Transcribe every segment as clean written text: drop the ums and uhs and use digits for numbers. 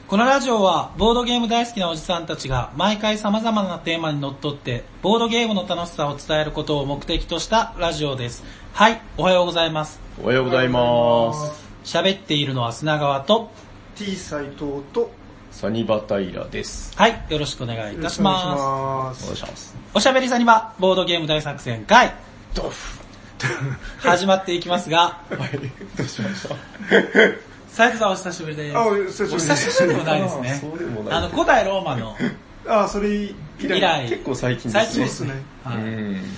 このラジオはボードゲーム大好きなおじさんたちが毎回様々なテーマにのっとってボードゲームの楽しさを伝えることを目的としたラジオです。はい、おはようございます。 おはようございます。 喋っているのは砂川と T 斎藤とサニバタイラです。 はい、よろしくお願いいたします。 お願いします。 おしゃべりサニバボードゲーム大作戦会ドフ始まっていきますが、 はい、どうしました？ 斉藤さんお久しぶりです。 お久しぶりでもないですね。 そうでもない。 古代ローマのそれ以来結構最近ですね。 最近ですね。 はい、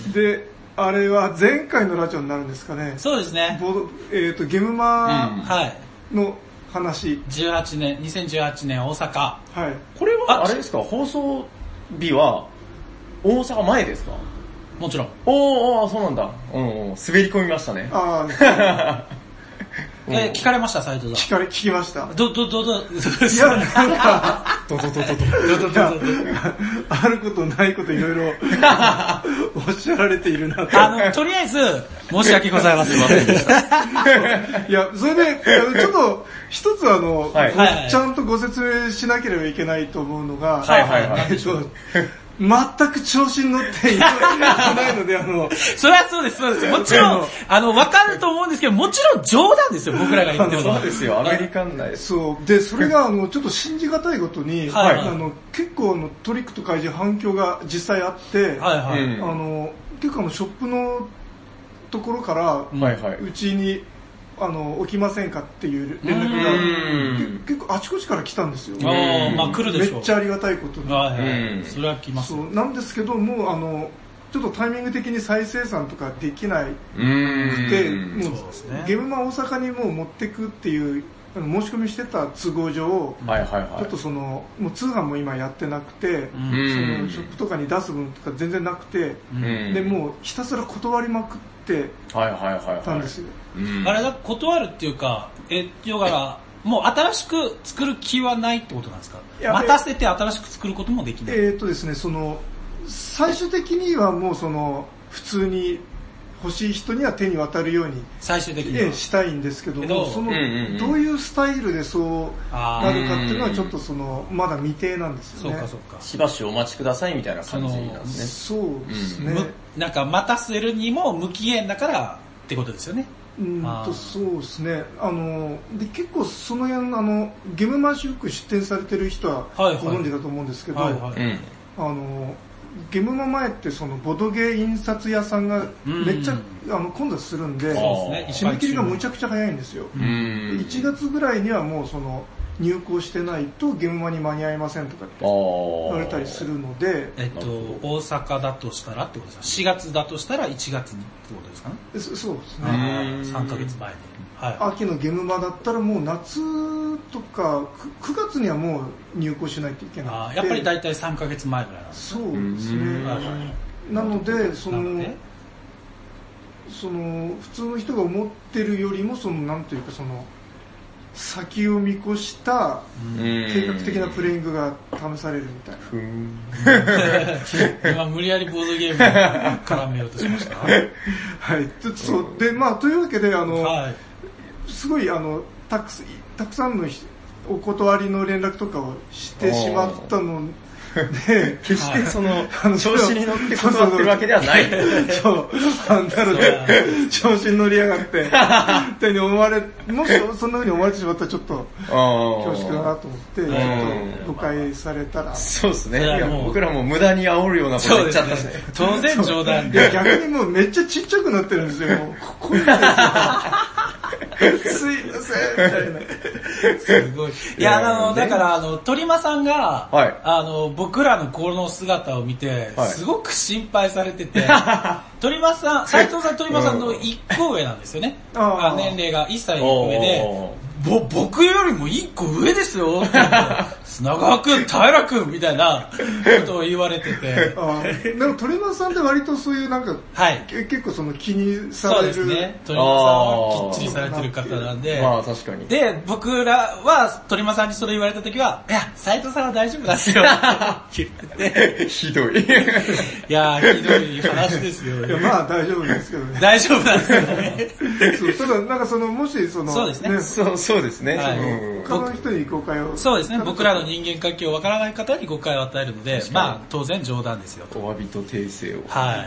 で、あれは前回のラジオになるんですかね。 そうですね。 ゲムマの話、 2018年大阪。 はい。 これはあれですか？放送日は大阪前ですか？ もちろん。 おー、そうなんだ。滑り込みましたね。 聞かれました、斉藤さん。 聞きました。いや、 なんか、 あることないこといろいろおっしゃられているなと。とりあえず、申し訳ございません。 いや、それで、ちょっと、一つちゃんとご説明しなければいけないと思うのが、全く調子に乗っていないので、 それはそうです。もちろん、わかると思うんですけど、もちろん冗談ですよ、僕らが言ってるのは。 そうですよ、アメリカン内。 そう。で、それが、ちょっと信じがたいことに、結構トリックと怪獣反響が実際あって、結構ショップのところから、うちに、起きませんかっていう連絡が結構あちこちから来たんですよ。 まあ来るでしょう。 めっちゃありがたいことに。 それは来ます。 そうなんですけどもちょっとタイミング的に再生産とかできないくて、もうゲームマ大阪にもう持ってくっていう申し込みしてた都合上、ちょっともう通販も今やってなくて、そのショップとかに出す分とか全然なくて、でもうひたすら断りまくってたんですよ。 あれだ、断るっていうか、要はもう新しく作る気はないってことなんですか？待たせて新しく作ることもできない。 ですね、最終的にはもう普通に欲しい人には手に渡るように最終的にしたいんですけども、どういうスタイルでそうなるかっていうのはちょっとまだ未定なんですよね。 そうか。 しばしお待ちくださいみたいな感じなんですね。 そうですね。 なんか待たせるにも無期限だからってことですよね。 そうですね。で結構その辺ゲームマーシュよく出展されてる人はご存知だと思うんですけど、ゲームマ前ってボドゲ印刷屋さんがめっちゃ混雑するんで、締め切りがむちゃくちゃ早いんですよ。1月ぐらいにはもう入稿してないとゲームマに間に合いませんとかって言われたりするので、 大阪だとしたらってことですか？4月だとしたら1月にってことですかね？ そうですね。 3ヶ月前に。 秋のゲームマだったらもう夏とか9月にはもう入稿しないといけない。 やっぱり大体3ヶ月前ぐらいなんですね。そうですね。なので普通の人が思ってるよりもなんというか先を見越した計画的なプレイングが試されるみたいな。 今無理やりボードゲームに絡めようとしました。 はい。そうでというわけですごいたくさんのお断りの連絡とかをしてしまったので、 決して調子に乗って断ってるわけではない。 そう、なので、調子に乗りやがって、ってに思われ、もしそんな風に思われてしまったらちょっと恐縮だなと思って、ちょっと誤解されたら。 そうですね。いや僕らも無駄に煽るようなこと言っちゃったね。 当然冗談で。 逆にもうめっちゃちっちゃくなってるんですよ。もうここにですよ。すいませんみたいな。 すごい。いやだから鳥間さんが僕らのこの姿を見てすごく心配されてて、鳥間さん、斉藤さん鳥間さんの1個上なんですよね。年齢が1歳上で。僕よりも1個上ですよって砂川くん、平くんみたいなことを言われてて。 でも鳥間さんって割とそういう結構気にされる。 そうですね。鳥間さんはきっちりされてる方なんで。 まあ確かに。 で、僕らは鳥間さんにそれ言われた時は、いや、斉藤さんは大丈夫ですよって言ってて。 ひどい。 いやひどい話ですよ。 いやまあ大丈夫ですけどね。 大丈夫なんですよね。 ただもしそうですね。 そうそうですね。 はい、他の人に誤解を。 そうですね。僕らの人間関係をわからない方に誤解を与えるので、まあ当然冗談ですよ。 お詫びと訂正を。 はい。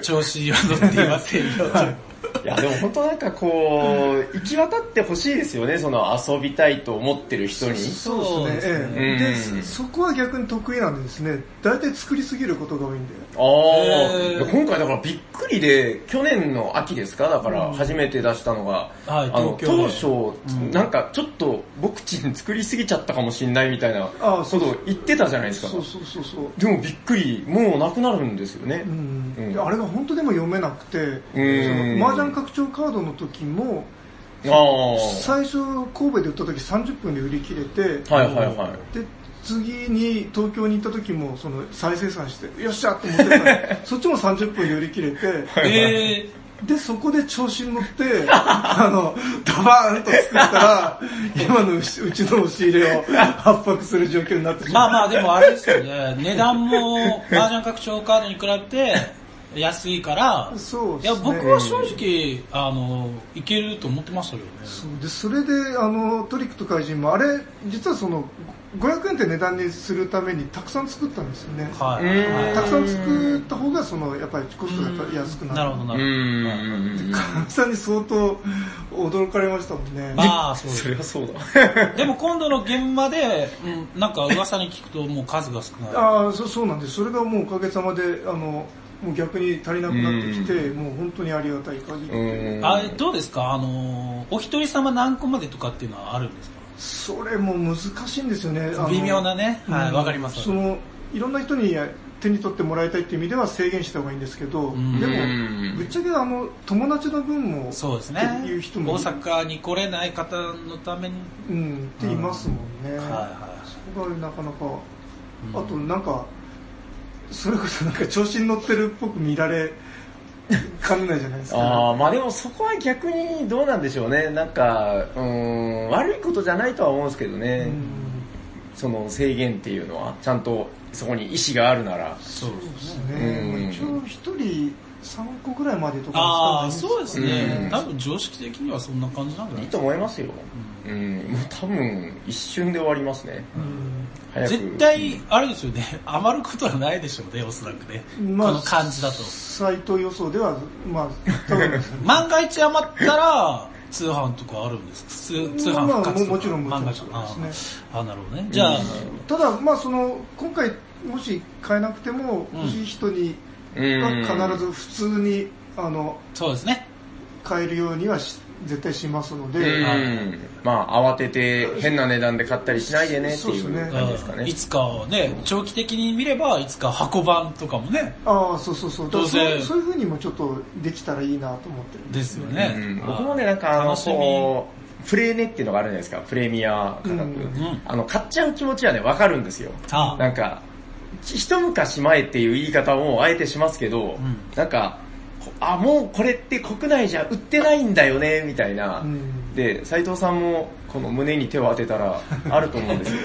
調子は乗っていませんよ。 いやでも本当なんかこう、行き渡ってほしいですよね、その遊びたいと思ってる人に。 そうですね。で、そこは逆に得意なんですね。大体作りすぎることが多いんで。 今回だからびっくりで、去年の秋ですか、だから初めて出したのが、当初、なんかちょっと僕ちん作りすぎちゃったかもしんないみたいなことを言ってたじゃないですか。 そう。 でもびっくり、もうなくなるんですよね。 あれが本当でも読めなくて、麻雀拡張カードの時も、最初神戸で売った時30分で売り切れて、で次に東京に行った時もその再生産してよっしゃと思ってたらそっちも30分で売り切れて、でそこで調子に乗ってダバーンと作ったら今のうちの押し入れを圧迫する状況になってしまう。 まあでもあれですよね、値段も麻雀拡張カードに比べて安いから、 そうですね、 いや僕は正直いけると思ってましたけどね。 それでトリックと怪人もあれ実はその500円って値段にするためにたくさん作ったんですよね。たくさん作った方がやっぱりコストが安くなる。 なるほどなるほど。 かみさんに相当驚かれましたもんね。 まあそれはそうだ。でも今度の現場でなんか噂に聞くともう数が少ない。 そうなんです。それがもうおかげさまでもう逆に足りなくなってきて、もう本当にありがたい限り。 どうですかお一人様何個までとかっていうのはあるんですか？ それも難しいんですよね。 微妙なね。はい、わかります。 いろんな人に手に取ってもらいたいっていう意味では制限した方がいいんですけど、でも、ぶっちゃけ友達の分も、 そうですね。 っていう人も。 大阪に来れない方のために。 っていますもんね。そこがなかなか、あとなんか、それこそなんか調子に乗ってるっぽく見られかねないじゃないですか。 まあでもそこは逆にどうなんでしょうね。なんか、悪いことじゃないとは思うんですけどね。その制限っていうのは、ちゃんとそこに意思があるなら。 そうですね。一応一人3個ぐらいまでとかですかね。そうですね。多分常識的にはそんな感じなんじゃないいいと思いますよ。もう多分一瞬で終わりますね。 絶対、あれですよね、余ることはないでしょうね、おそらくね。この感じだと。 サイト予想では、多分万が一余ったら、通販とかあるんですか？通販復活とか。 もちろんですね。 なるほどね。じゃあ、 ただ、今回、もし買えなくても、欲しい人には必ず普通に、 そうですね。 買えるようには絶対しますので、 慌てて変な値段で買ったりしないでねっていう感じですかね。 いつかね、長期的に見ればいつか箱版とかもね。 そうそういう風にもちょっとできたらいいなと思ってるんですよね。 僕もね、なんかプレネっていうのがあるじゃないですか、プレミア価格。買っちゃう気持ちはね、わかるんですよ。なんか、一昔前っていう言い方もあえてしますけど、なんか、もうこれって国内じゃ売ってないんだよね、みたいな。で、斉藤さんもこの胸に手を当てたらあると思うんですよ。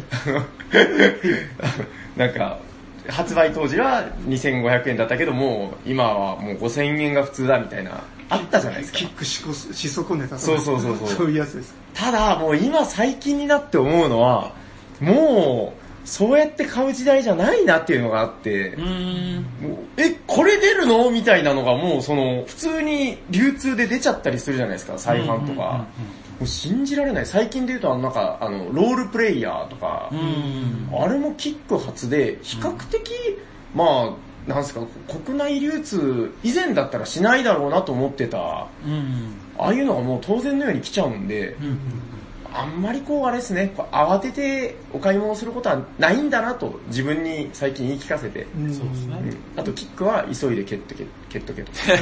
なんか、発売当時は2500円だったけども、今はもう5000円が普通だみたいな、あったじゃないですか。 キックし損ねた。 そう。 そういうやつです。 ただ、もう今最近になって思うのは、もう、そうやって買う時代じゃないなっていうのがあって、これ出るのみたいなのがもう普通に流通で出ちゃったりするじゃないですか、再販とか。もう信じられない。最近で言うとロールプレイヤーとか、あれもキック初で、比較的、なんすか、国内流通以前だったらしないだろうなと思ってた、ああいうのがもう当然のように来ちゃうんで、あんまりあれですね、慌ててお買い物することはないんだなと自分に最近言い聞かせて。 そうですね。 あとキックは急いで蹴っとけと。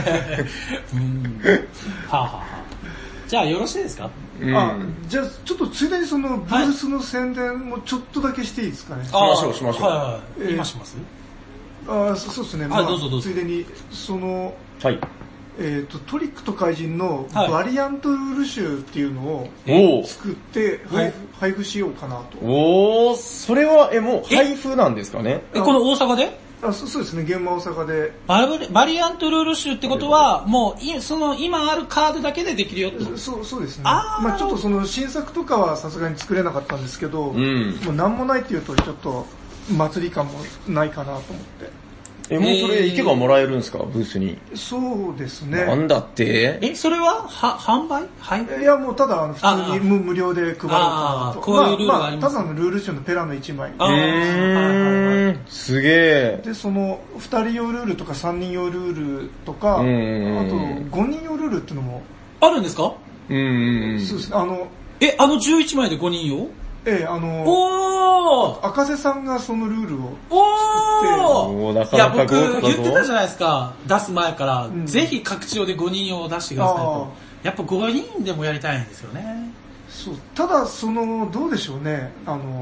じゃあよろしいですか？ じゃあちょっとついでにブースの宣伝もちょっとだけしていいですかね？ しましょう。 今します？ そうですね。 どうぞ。 ついでにはい。 トリックと怪人のバリアントルール集っていうのを作って配布しようかなと。 それはもう配布なんですかね？ この大阪で？ そうですね、ゲームは大阪で。 バリアントルール集ってことは、もう、その、今あるカードだけでできるよって。 そうですね。まあちょっとその新作とかはさすがに作れなかったんですけど、もうなんもないっていうとちょっと祭り感もないかなと思って。 もうそれ行けばもらえるんですか、ブースに。 そうですね。 なんだって？ それは販売？ いや、もうただ普通に無料で配ろうかなと。 こういうルールがあります。 ただのルール集のペラの1枚。 すげえ。 で、その2人用ルールとか3人用ルールとか、あと5人用ルールっていうのも。 あるんですか？ そうですね。 11枚で5人用？ 赤瀬さんがそのルールをいや、僕言ってたじゃないですか、出す前から、ぜひ拡張で5人用を出してくださいと。やっぱ5人でもやりたいんですよね。 そう、ただどうでしょうね、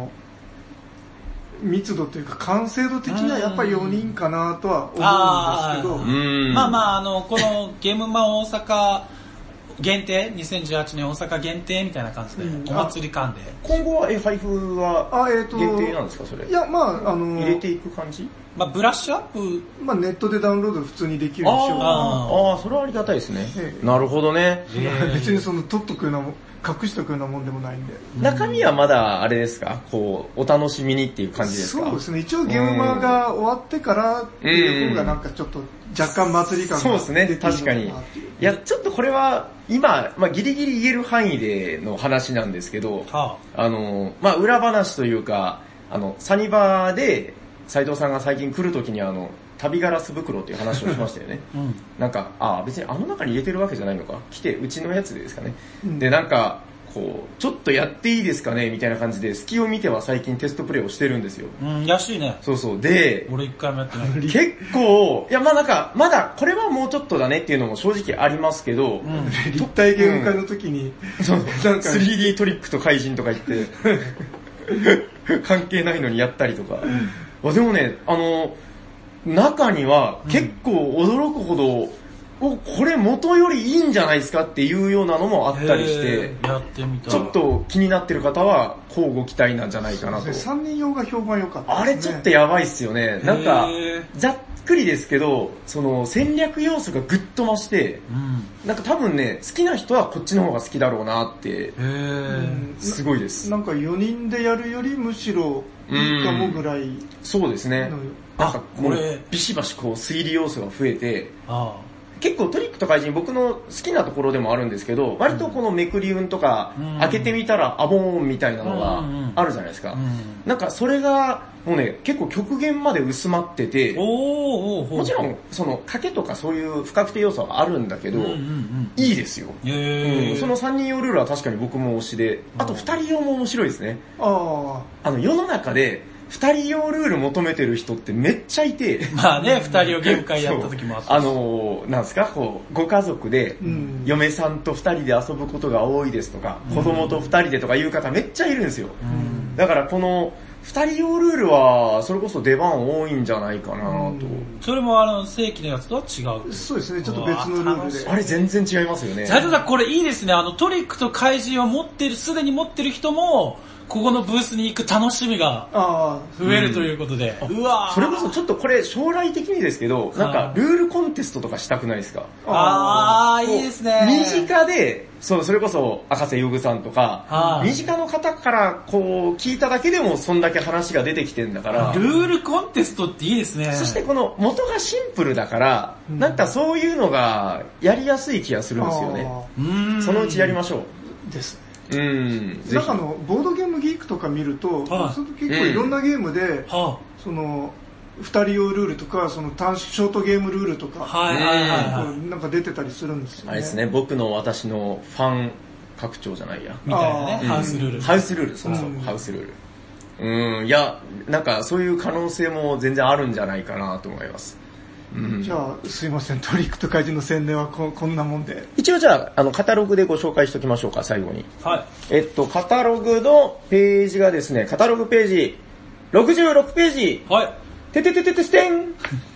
密度というか完成度的にはやっぱり4人かなとは思うんですけど、 まあこのゲームマ大阪限定2018年大阪限定みたいな感じで、お祭り感で。 今後は配布は限定なんですか、それ？ いや、まあ入れていく感じ？ まあブラッシュアップ、 まあネットでダウンロード普通にできるようにしようかな。それはありがたいですね。なるほどね。 別に取っとくような隠しとくようなもんでもないんで。 中身はまだあれですか、こうお楽しみにっていう感じですか？ そうですね。一応ゲームマが終わってからっていう方がなんかちょっと若干祭り感が出てるのかなっていう。 そうですね、確かに。いや、ちょっとこれは今、まあギリギリ言える範囲での話なんですけど、まあ裏話というか、サニバーで斉藤さんが最近来るときに旅ガラス袋っていう話をしましたよね。なんか、別に中に入れてるわけじゃないのか。来て、うちのやつでですかね。で、なんか、こう、ちょっとやっていいですかねみたいな感じで、隙を見ては最近テストプレイをしてるんですよ。 安いね。 そうそう。で、 俺一回もやってない。 結構、いや、まあなんか、まだ、これはもうちょっとだねっていうのも正直ありますけど、 立体ゲーム会の時に、 なんか 3D トリックと怪人とか言って、関係ないのにやったりとか。でもね、中には結構驚くほど、これ元よりいいんじゃないですかっていうようなのもあったりして、 やってみたい。 ちょっと気になってる方は交互期待なんじゃないかなと。 3人用が評判良かった、 あれちょっとやばいっすよね。なんか、ざっくりですけど、その戦略要素がぐっと増して、なんか多分ね、好きな人はこっちの方が好きだろうなって、すごいです。 なんか4人でやるよりむしろいいかもぐらい。 そうですね。なんかこれビシバシこう推理要素が増えて、結構トリックと怪人僕の好きなところでもあるんですけど、割とこのめくり運とか開けてみたらアボーンみたいなのがあるじゃないですか。なんかそれがもうね、結構極限まで薄まってて、もちろんその賭けとかそういう不確定要素はあるんだけど、いいですよ。その3人用ルールは確かに僕も推しで、あと2人用も面白いですね。世の中で2人用ルール求めてる人ってめっちゃいて。 まあね、2人用ゲーム会やった時もあった。 なんすか、こう、ご家族で、嫁さんと2人で遊ぶことが多いですとか、子供と2人でとかいう方めっちゃいるんですよ。だからこの、2人用ルールは、それこそ出番多いんじゃないかなと。 それも正規のやつとは違う。 そうですね、ちょっと別のルールで。 あれ全然違いますよね。 斉藤さん、これいいですね。トリックと怪人をすでに持ってる人も、ここのブースに行く楽しみが増えるということで。 それこそちょっとこれ将来的にですけど、なんかルールコンテストとかしたくないですか？ いいですね。 身近で、それこそ赤瀬優具さんとか、身近の方からこう聞いただけでもそんだけ話が出てきてんだから。 ルールコンテストっていいですね。 そしてこの元がシンプルだから、なんかそういうのがやりやすい気がするんですよね。そのうちやりましょう。ですね。 なんかボードゲームギークとか見ると、結構いろんなゲームで、その、2人用ルールとか、そのショートゲームルールとか、なんか出てたりするんですよね。 あれですね、僕の私のファン拡張じゃないや。 みたいなね、ハウスルール。 ハウスルール、そうそう、ハウスルール。いや、なんかそういう可能性も全然あるんじゃないかなと思います。 じゃあ、すいません、トリックと怪人の宣伝はこんなもんで。 一応じゃあ、カタログでご紹介しておきましょうか、最後に。 はい。 カタログのページがですね、カタログページ、66ページ。 はい。 てん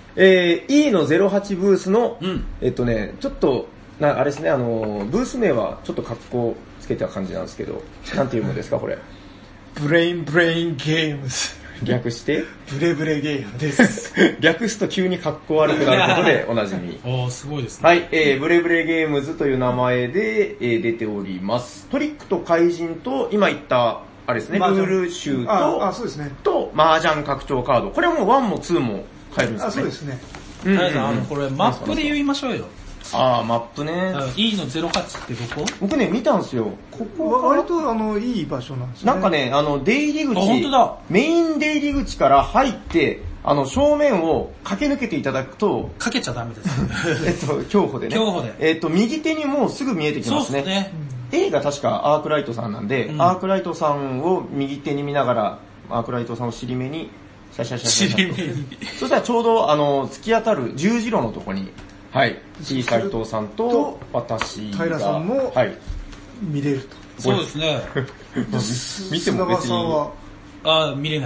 E の08ブースの、ちょっと、あれですね、ブース名はちょっと格好つけた感じなんですけど、なんていうのですか、これ。 ブレインゲームズ。 略してブレブレゲームです。 略すと急に格好悪くなることでおなじみ。 おー、すごいですね。 はい、ブレブレゲームズという名前で、出ております。トリックと怪人と、今言った、あれですね、ルール集と、 そうですね。 と、麻雀拡張カード。これはもう1も2も買えるんですね。 そうですね。 これマップで言いましょうよ。 マップね。 E の08ってどこ？ 僕ね、見たんですよ。ここ割といい場所なんですね。 なんかね、出入り口、 本当だ。 メイン出入り口から入って、正面を駆け抜けていただくと、 かけちゃダメです。 競歩でね。 競歩で。 右手にもうすぐ見えてきますね。 そうですね。 A が確かアークライトさんなんで、アークライトさんを右手に見ながら、アークライトさんを尻目に、シャシャシャシャ。 尻目に。 そしたらちょうど、突き当たる十字路のとこに、はい、T 斎藤さんと私が、 平さんも、はい、見れると。 そうですね。 見ても別に。 見れない。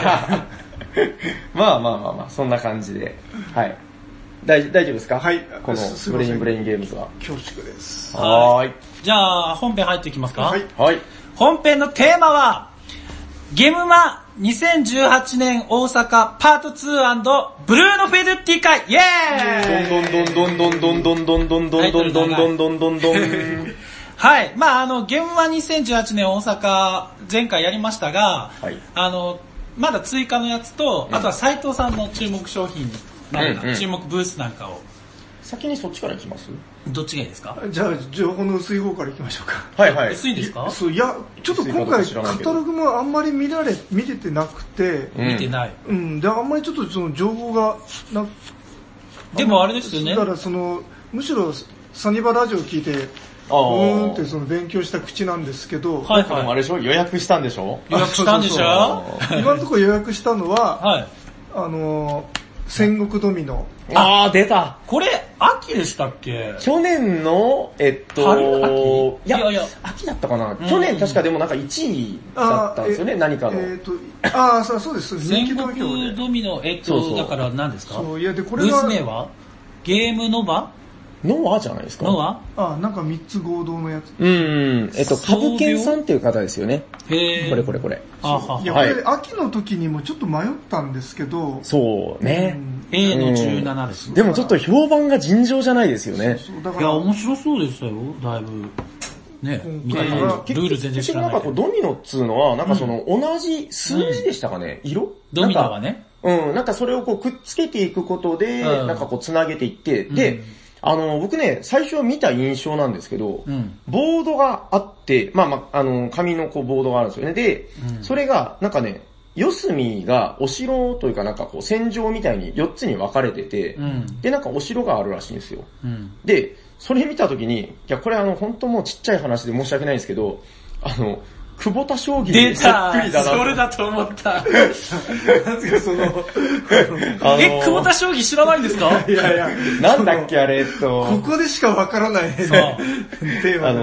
まあ、そんな感じで。はい。大丈夫ですか？ はい。 このブレインゲームズは。 恐縮です。 はーい。 じゃあ、本編入っていきますか？ はい。 はい。 本編のテーマは、ゲムマ2018年大阪パート 2& ブルーノフェルティ会イェーイどんどんどんどんどんどんどんどんどんどんどんどんどん。 はい。ゲムマ2018年大阪前回やりましたが、 はい、 まだ追加のやつと、あとは斉藤さんの注目商品なんか、注目ブースなんかを。 先にそっちから行きます？ どっちがいいですか？ じゃあ、情報の薄い方から行きましょうか。 はいはい。 薄いんですか？ そう、いや、ちょっと今回カタログもあんまり見れてなくて。 見てない。 で、あんまりちょっとその情報がでもあれですよね。 だからむしろサニバラジオを聞いて、って勉強した口なんですけど。 はいはい。あれでしょ？予約したんでしょ？ 予約したんでしょ？ 今のところ予約したのは、はい。戦国ドミノ。 出た。 これ、秋でしたっけ？ 去年の、 春秋？ いや、秋だったかな。去年確かでもなんか1位だったんですよね、何かの。 そうです。 戦国ドミノ、だから何ですか？ そう、いや、で、これブース名はゲームノバ？ ノアじゃないですか？ ノア？ なんか3つ合同のやつ。 株券さんっていう方ですよね。 へー。これ。 いや、これ秋の時にもちょっと迷ったんですけど。 そうね。 A の17です。 でもちょっと評判が尋常じゃないですよね。 いや、面白そうでしたよ、だいぶ。ね、みたいな。ルール全然知らない。 結局なんかドミノっつうのは、なんか同じ数字でしたかね、色？ ドミノはね。 なんかそれをくっつけていくことで、なんか繋げていって、で、僕ね、最初見た印象なんですけど、ボードがあって、紙のボードがあるんですよね。で、それが、なんかね、四隅がお城というかなんか戦場みたいに4つに分かれてて、で、なんかお城があるらしいんですよ。で、それ見たときに、いや、これ本当もうちっちゃい話で申し訳ないんですけど、久保田将棋にそっくりだな。 それだと思った。 なんですか、 久保田将棋知らないんですか？ いや。 なんだっけ、あれ、 ここでしかわからないね。そう。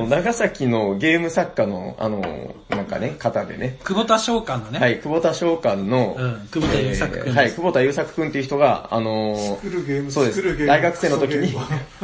長崎のゲーム作家の、なんかね、方でね。 久保田召喚のね。 はい、久保田召喚の、 久保田優作くん。 はい、久保田優作くんっていう人が、そうです。大学生の時に、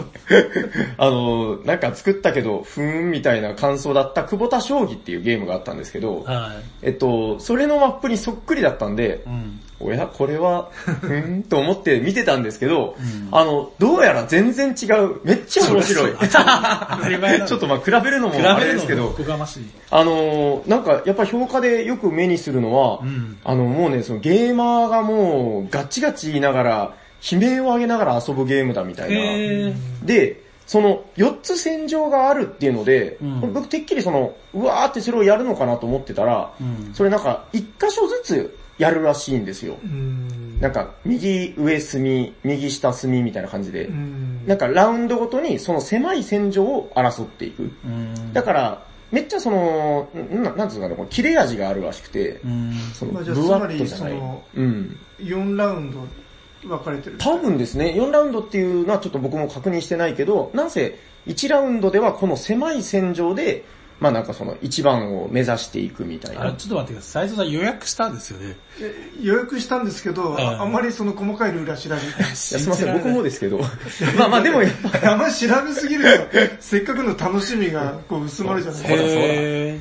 なんか作ったけど、みたいな感想だった久保田将棋っていうゲームがあったんですけど、それのマップにそっくりだったんで、おや、これは、と思って見てたんですけど、どうやら全然違う。めっちゃ面白い。ちょっと比べるのもあれですけど、なんかやっぱ評価でよく目にするのは、もうね、ゲーマーがもうガチガチ言いながら、悲鳴を上げながら遊ぶゲームだみたいな。で、その4つ戦場があるっていうので、僕てっきりうわーってそれをやるのかなと思ってたら、それなんか1箇所ずつやるらしいんですよ。なんか右上隅、右下隅みたいな感じで、なんかラウンドごとにその狭い戦場を争っていく。だから、めっちゃなんつうのかな、切れ味があるらしくて、 ブワッとじゃない。4ラウンド分かれてる。 多分ですね、4ラウンドっていうのはちょっと僕も確認してないけど、なんせ1ラウンドではこの狭い戦場で、なんか1番を目指していくみたいな。 ちょっと待ってください。斉藤さん予約したんですよね。 予約したんですけど、あんまり細かいルールは調べてない。 すいません、僕もですけど。でもやっぱ。 あんまり調べすぎると、せっかくの楽しみが薄まるじゃないですか。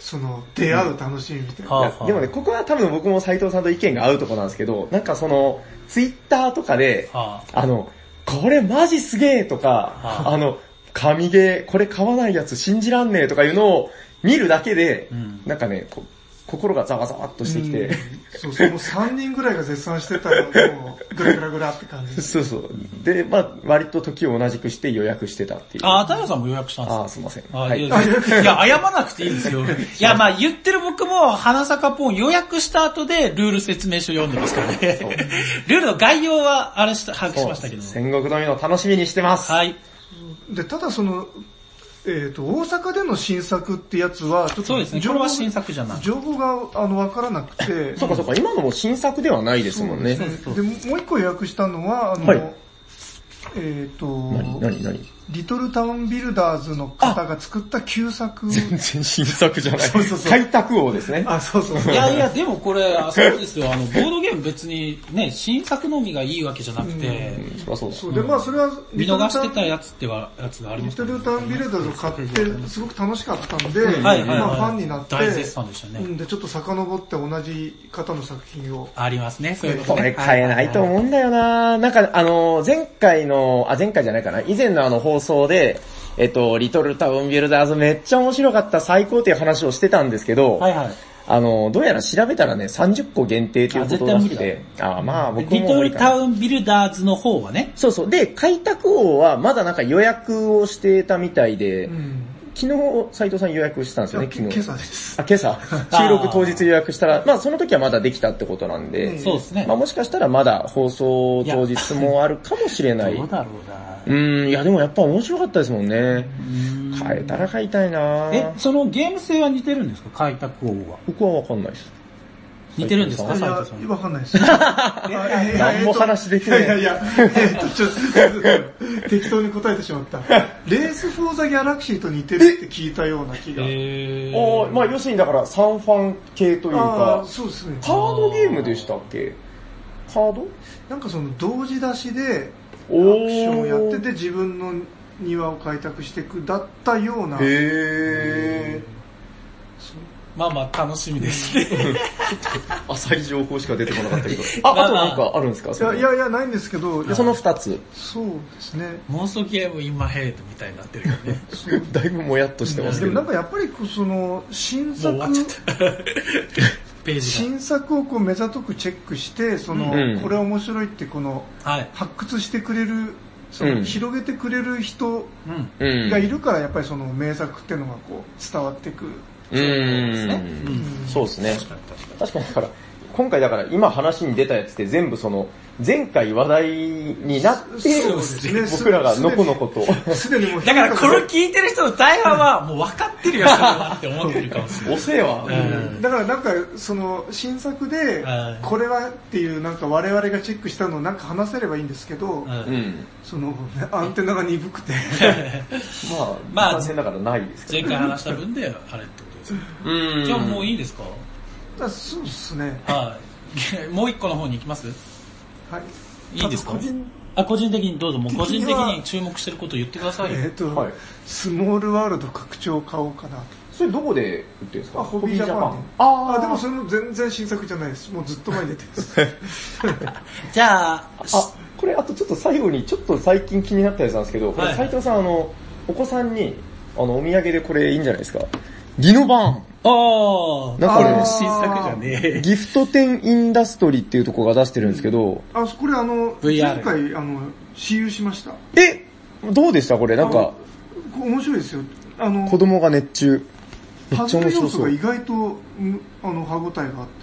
その出会う楽しみみたいな。 いやでもね、ここは多分僕も斉藤さんと意見が合うとこなんですけど、なんかその、ツイッターとかで、これマジすげえとか、神ゲー、これ買わないやつ信じらんねえとかいうのを見るだけで、なんかね、心がざわざわっとしてきて。 そう、もう3人ぐらいが絶賛してたら、もう、ぐらぐらぐらって感じ。 そうそう。で、まあ割と時を同じくして予約してたっていう。 太陽さんも予約したんですか？ すいません。 はい。いや、謝らなくていいんですよ。いや、まあ言ってる僕も、花坂ポン予約した後でルール説明書読んでますからね。ルールの概要は、把握しましたけど。 戦国のみの楽しみにしてます。 はい。 で、ただその、大阪での新作ってやつは、ちょっとそうですね、これは新作じゃない。 情報がわからなくて。 そうか、今のも新作ではないですもんね。 で、もう一個予約したのは、 何リトルタウンビルダーズの方が作った旧作。 全然新作じゃない。そう開拓王ですね。 そう。 いや、でもこれ、そうですよ、ボードゲーム別にね、新作のみがいいわけじゃなくて、 そうで、まあそれは、 見逃してたやつがありますね。 リトルタウンビルダーズを買って、すごく楽しかったんで、まあファンになって、 大絶賛でしたね。 で、ちょっと遡って同じ方の作品を。 ありますね、そういうの。 これ買えないと思うんだよな。なんか前回じゃないかな、以前の放送で、リトルタウンビルダーズめっちゃ面白かった、最高っていう話をしてたんですけど、どうやら調べたらね、30個限定ということらしくて、まあ僕もリトルタウンビルダーズの方はね。 そう。で、開拓王はまだなんか予約をしてたみたいで、昨日、斉藤さん予約したんですよね、昨日。 今朝です。 今朝。収録当日予約したら、まあその時はまだできたってことなんで、 そうですね。 まあもしかしたらまだ放送当日もあるかもしれない。 どうだろうな。 いやでもやっぱ面白かったですもんね。買えたら買いたいな。 そのゲーム性は似てるんですか、開拓王は。 僕はわかんないです。 似てるんですか、斉藤さん。 わかんないです。 何も話できない。 ちょっと適当に答えてしまった。レースフォーザギャラクシーと似てるって聞いたような気が。 まあ要するにだからサンファン系というか、 そうですね。 カードゲームでしたっけ？カード？ なんかその同時出しで、アクションをやってて自分の庭を開拓していくだったような。 まあまあ楽しみですね。 浅い情報しか出てこなかったけど。あとなんかあるんですか？ いや、ないんですけど。 その2つ。 そうですね。 妄想ゲームインマヘイトみたいになってるよね。 だいぶもやっとしてますけど。 でもなんかやっぱりその、新作。新作をこう目ざとくチェックして、その、これ面白いってこの、発掘してくれる、その広げてくれる人がいるから、やっぱりその名作っていうのがこう伝わってくる。 そうですね。確かにだから、今回だから今話に出たやつって全部その、前回話題になって、僕らがのこのこと。 だからこれ聞いてる人の大半はもう分かってるよ、それはって思ってるかもしれない。 遅えわ。 だからなんかその新作で、これはっていうなんか我々がチェックしたのをなんか話せればいいんですけど、そのアンテナが鈍くて。 まあ、完全だからないです前回話した分であれってことですね。じゃあもういいですか？ そうですね。 もう一個の方に行きます？ はい。 いいですか？個人的にどうぞ、もう個人的に注目してることを言ってくださいよ。 スモールワールド拡張買おうかなと。 それどこで売ってるんですか？ ホビージャパン。でもそれも全然新作じゃないです。もうずっと前に出てます。 じゃあ、 これあとちょっと最後に、ちょっと最近気になったやつなんですけど、斉藤さんお子さんに、お土産でこれいいんじゃないですか？ギノバーン。なんかね、 新作じゃねえ。 ギフト10インダストリーっていうところが出してるんですけど。 これ前回私有しました。 どうでしたこれなんか。 面白いですよ。 子供が熱中。めっちゃ面白そう。 パズル要素が意外と歯応えがあって。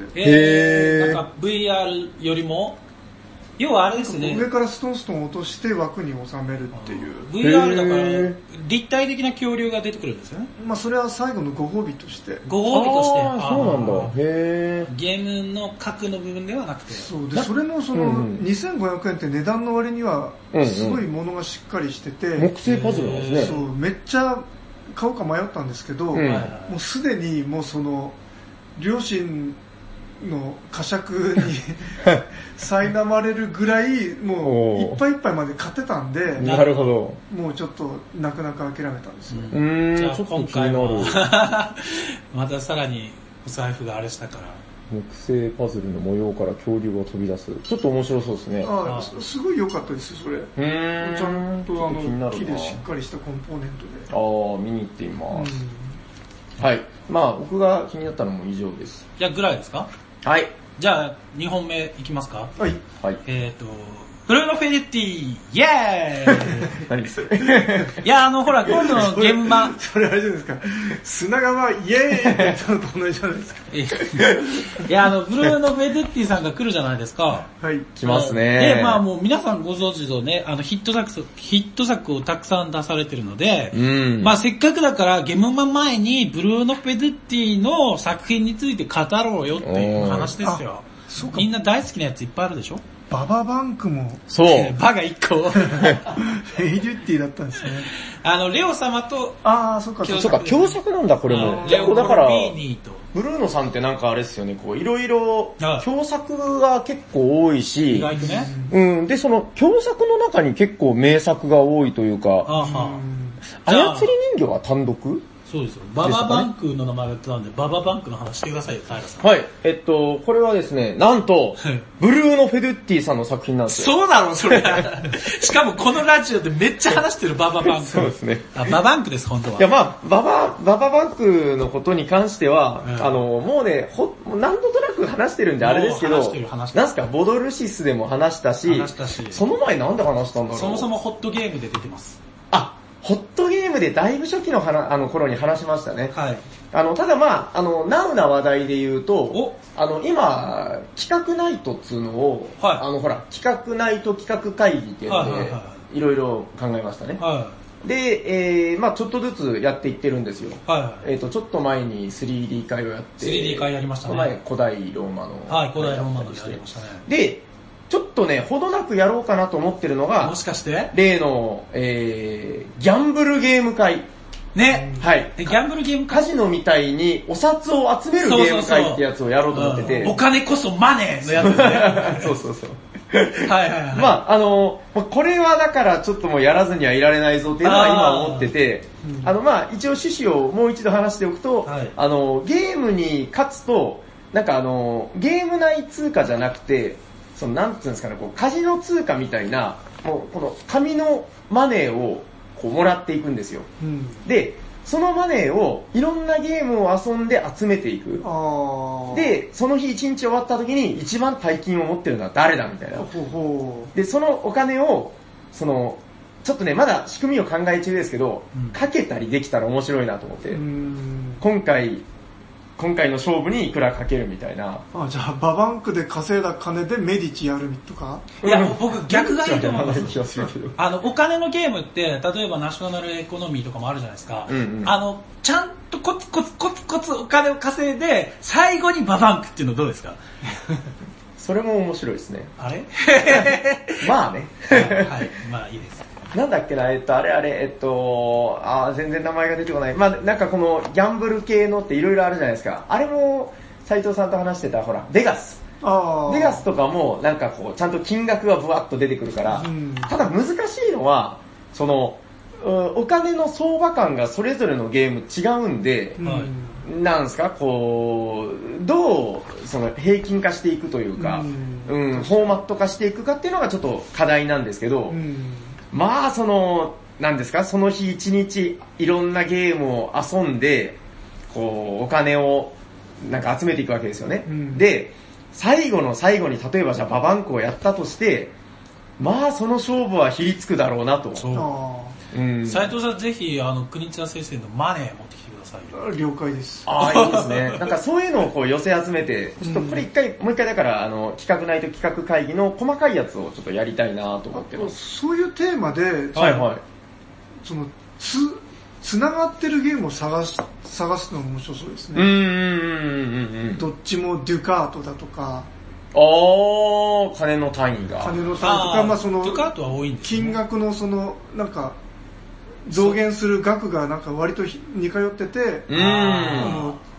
なんか VR よりも、要はあれですね。 上からストン落として枠に収めるっていう。 VR だから立体的な恐竜が出てくるんですよね。 まあそれは最後のご褒美として。 ご褒美として。 そうなんだ。 ゲームの核の部分ではなくて。 そうで、それもその2500円って値段の割にはすごいものがしっかりしてて。 木製パズルなんですね。 そう、めっちゃ買おうか迷ったんですけど、もうすでにもうその両親の呵責に苛まれるぐらいもういっぱいいっぱいまで勝てたんで、 なるほど、 もうちょっと泣く泣く諦めたんですよ。 じゃあちょっと今回気になる。 はまたさらにお財布があれしたから。 木製パズルの模様から恐竜が飛び出す。ちょっと面白そうですね。 すごい良かったですよ、それ。ちゃんと木でしっかりしたコンポーネントで。 見に行っています。はい。まあ僕が気になったのも以上です。 じゃあぐらいですか？ はい。 じゃあ2本目いきますか？ はい。 はい。 ブルーノ・フェデッティ、イェーイ何それいや、ほら、今度の現場。 それあれじゃないですか。砂川イエーイって言ったのと同じじゃないですか。 いや、ブルーノ・フェデッティさんが来るじゃないですか。 はい。 来ますね。 で、まあもう皆さんご存知のね、ヒット作をたくさん出されてるので、まあせっかくだからゲームマ前にブルーノ・フェデッティの作品について語ろうよっていう話ですよ。みんな大好きなやついっぱいあるでしょ？ バババンクも。 そう。 バが1個。 フェイデュッティだったんですね。 レオ様と、 そうか、共作なんだ、これも。 レオだから、 ブルーノさんってなんかあれですよね、こう、いろいろ、共作が結構多いし、 意外とね。 で、その、共作の中に結構名作が多いというか、操り人形は単独？ そうですよ。バババンクの名前が言ってたんで、バババンクの話してくださいよ、平さん。 はい。これはですね、なんと、ブルーノ・フェドゥッティさんの作品なんですよ。 そうなのそれ。しかもこのラジオでめっちゃ話してるバババンク。 そうですね。 ババンクです、本当は。 いや、まあ、バババンクのことに関しては、もうね、何度となく話してるんであれですけど、なんすか、ボドルシスでも話したし、その前なんで話したんだろう。 そもそもホットゲームで出てます。 ホットゲームでだいぶ初期の頃に話しましたね。 はい。 ただまあ、ナウな話題で言うと、今、企画ナイトっていうのを、ほら、企画ナイト企画会議っていうので、いろいろ考えましたね。で、まあちょっとずつやっていってるんですよ。ちょっと前に 3D 会をやって、 3D 会やりましたね。 前、古代ローマの。 古代ローマのやりましたね。 で、ちょっとね、ほどなくやろうかなと思ってるのが、 もしかして例の、ギャンブルゲーム会。 ね。 はい。 ギャンブルゲーム会カジノみたいにお札を集めるゲーム会ってやつをやろうと思ってて。 お金こそマネーのやつね。 そうそうそう。 はい。 まあこれはだからちょっともうやらずにはいられないぞっていうのは今思ってて、まあ一応趣旨をもう一度話しておくと、ゲームに勝つと、なんかゲーム内通貨じゃなくて、なんつうんですかね、こう、カジノ通貨みたいな、もう、この、紙のマネーを、こう、もらっていくんですよ。で、そのマネーを、いろんなゲームを遊んで集めていく。で、その日一日終わった時に、一番大金を持ってるのは誰だみたいな。で、そのお金を、ちょっとね、まだ仕組みを考え中ですけど、かけたりできたら面白いなと思って、今回の勝負にいくらかけるみたいな。 じゃあ、ババンクで稼いだ金でメディチやるとか？ いや、僕逆がいいと思います。お金のゲームって、例えばナショナルエコノミーとかもあるじゃないですか。ちゃんとコツコツお金を稼いで、最後にババンクっていうのどうですか？ それも面白いですね。 あれまあね。 はい、まあいいです。 なんだっけな、全然名前が出てこない。まあなんかこのギャンブル系のっていろいろあるじゃないですか。あれも、斉藤さんと話してた、ほら、ベガス。ベガスとかも、なんかこう、ちゃんと金額がブワッと出てくるから、ただ難しいのは、お金の相場感がそれぞれのゲーム違うんで、なんですか、こう、どう、平均化していくというか、フォーマット化していくかっていうのがちょっと課題なんですけど、まあなんですか、その日一日いろんなゲームを遊んで、こう、お金をなんか集めていくわけですよね。で、最後の最後に例えばじゃあババンクをやったとして、まあその勝負はひりつくだろうなと。 斉藤さんぜひ、国津先生のマネー持ってきてくださいよ。 了解です。 いいですね。なんかそういうのをこう寄せ集めて、ちょっとこれもう一回だから、企画ナイト企画会議の細かいやつをちょっとやりたいなと思ってます。 そういうテーマで、つながってるゲームを探すのも面白そうですね。どっちもデュカートだとか、 金の単位が。 金の単位とか、まあデュカートは多いんですね。 金額のなんか、増減する額がなんか割と似通ってて、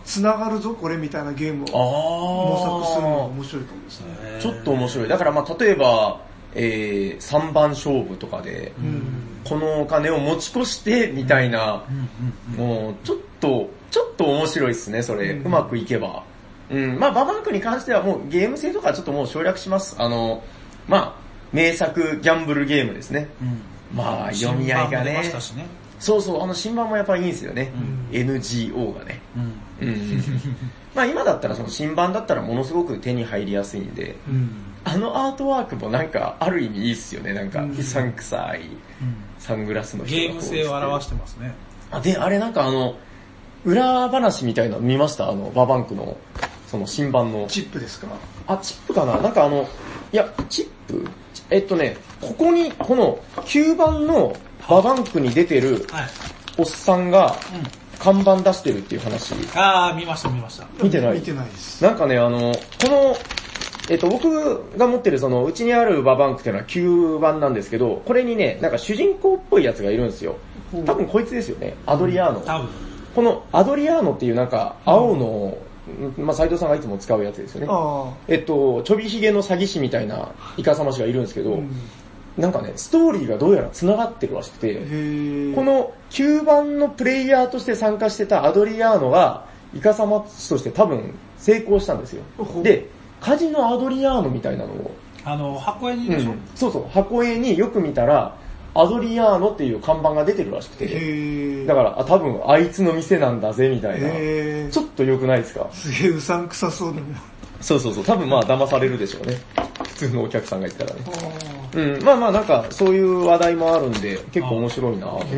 繋がるぞこれみたいなゲームを模索するのが面白いかもですね。 ちょっと面白い。だからまあ例えば、3番勝負とかで、このお金を持ち越してみたいな、もうちょっと面白いっすね、それ。うまくいけば。まあババンクに関してはもうゲーム性とかちょっともう省略します。まあ、名作ギャンブルゲームですね。まあ、読み合いがね。そうそう、新版もやっぱりいいんですよね。NGO がね。まあ今だったらその新版だったらものすごく手に入りやすいんで、アートワークもなんかある意味いいっすよね。なんか、うさんくさいサングラスの人がゲーム性を表してますね。 で、あれなんか裏話みたいなの見ました？ババンクの、その新版の。 チップですか？ チップかな？なんかいや、チップ？ここに、この9番のババンクに出てるおっさんが看板出してるっていう話。 見ました。 見てないです。 なんかね、この、僕が持ってるその、うちにあるババンクっていうのは9番なんですけど、これにね、なんか主人公っぽいやつがいるんですよ。多分こいつですよね。アドリアーノ。 多分。 このアドリアーノっていうなんか、青の、まあ、斉藤さんがいつも使うやつですよね。ちょびひげの詐欺師みたいなイカサマ師がいるんですけど、なんかね、ストーリーがどうやら繋がってるらしくて、この9番のプレイヤーとして参加してたアドリアーノが、イカサマ師として多分成功したんですよ。で、カジノアドリアーノみたいなのを、 箱絵にでしょ、 そう、箱絵によく見たら、アドリアーノっていう看板が出てるらしくて、だから多分あいつの店なんだぜみたいな、ちょっと良くないですか？ すげえうさんくさそうだね。 そう、多分まあ騙されるでしょうね。普通のお客さんが言ったらね。まあなんかそういう話題もあるんで、結構面白いなと思って。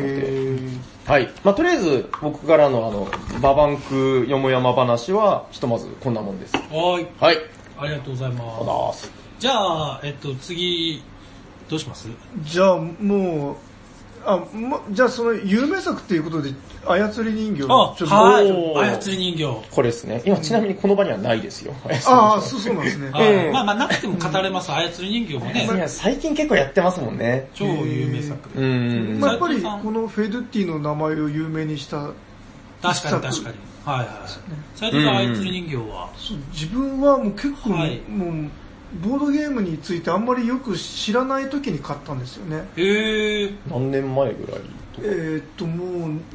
はい。まあとりあえず僕からのババンクよもやま話は、ひとまずこんなもんです。 はい。ありがとうございます。じゃあ、次、どうします？ じゃあもう、じゃあその有名作っていうことで、操り人形ちょっと。 操り人形。 これですね。今ちなみにこの場にはないですよ。 そうなんですね。 まあなくても語れます、操り人形もね。 最近結構やってますもんね。 超有名作で。 やっぱりこのフェドゥッティの名前を有名にした。 確かに。斉藤さん、操り人形は？ 自分はもう結構、もう、ボードゲームについてあんまりよく知らない時に買ったんですよね。 何年前ぐらい？ もう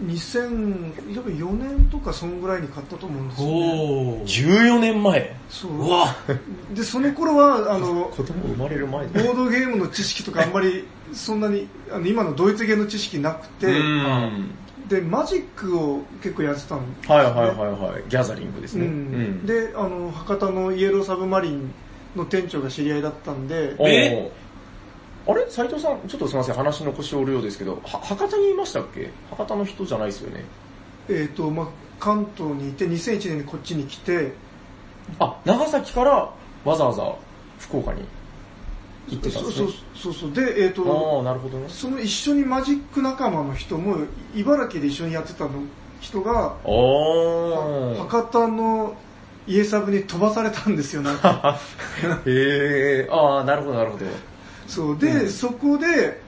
2004年とかそんぐらいに買ったと思うんですよね。 14年前。 そう。で、その頃は、 子供生まれる前ボードゲームの知識とかあんまり、そんなに、今のドイツゲーの知識なくて、で、マジックを結構やってたんですね。 ギャザリングですね。 で、博多のイエローサブマリンの店長が知り合いだったんで、 あれ斉藤さん、ちょっとすみません、話の腰折るようですけど、博多にいましたっけ？博多の人じゃないですよね。 関東にいて、2001年にこっちに来て、 長崎からわざわざ福岡に行ってたんですね。 そう。で、 なるほどね。 その一緒にマジック仲間の人も、茨城で一緒にやってた人が、博多の家サブに飛ばされたんですよ、なんか。 なるほど、なるほど。 そう、で、そこで、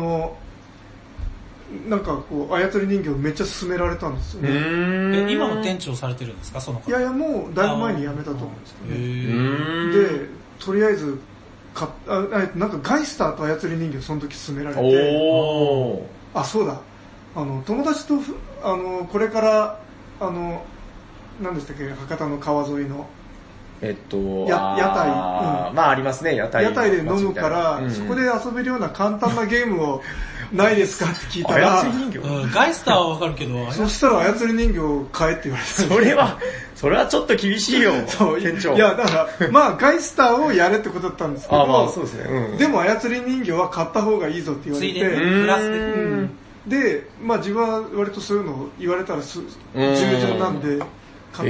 なんかこう、操り人形めっちゃ勧められたんですよね。 今も店長されてるんですか、その方？ いや、もうだいぶ前に辞めたと思うんですけどね。で、とりあえず、なんかガイスターと操り人形その時勧められて、そうだ、友達と、これから、何でしたっけ、博多の川沿いの、屋台、 まあありますね、屋台で飲むから、そこで遊べるような簡単なゲームをないですかって聞いたら、 操り人形？ガイスターはわかるけど、 そしたら操り人形買えって言われた。 それはちょっと厳しいよ、店長。 いや、だから、まあガイスターをやれってことだったんですけど、 そうですね。 でも操り人形は買った方がいいぞって言われて、 プラスで、まあ自分は割とそういうのを言われたら従順なんで、買って、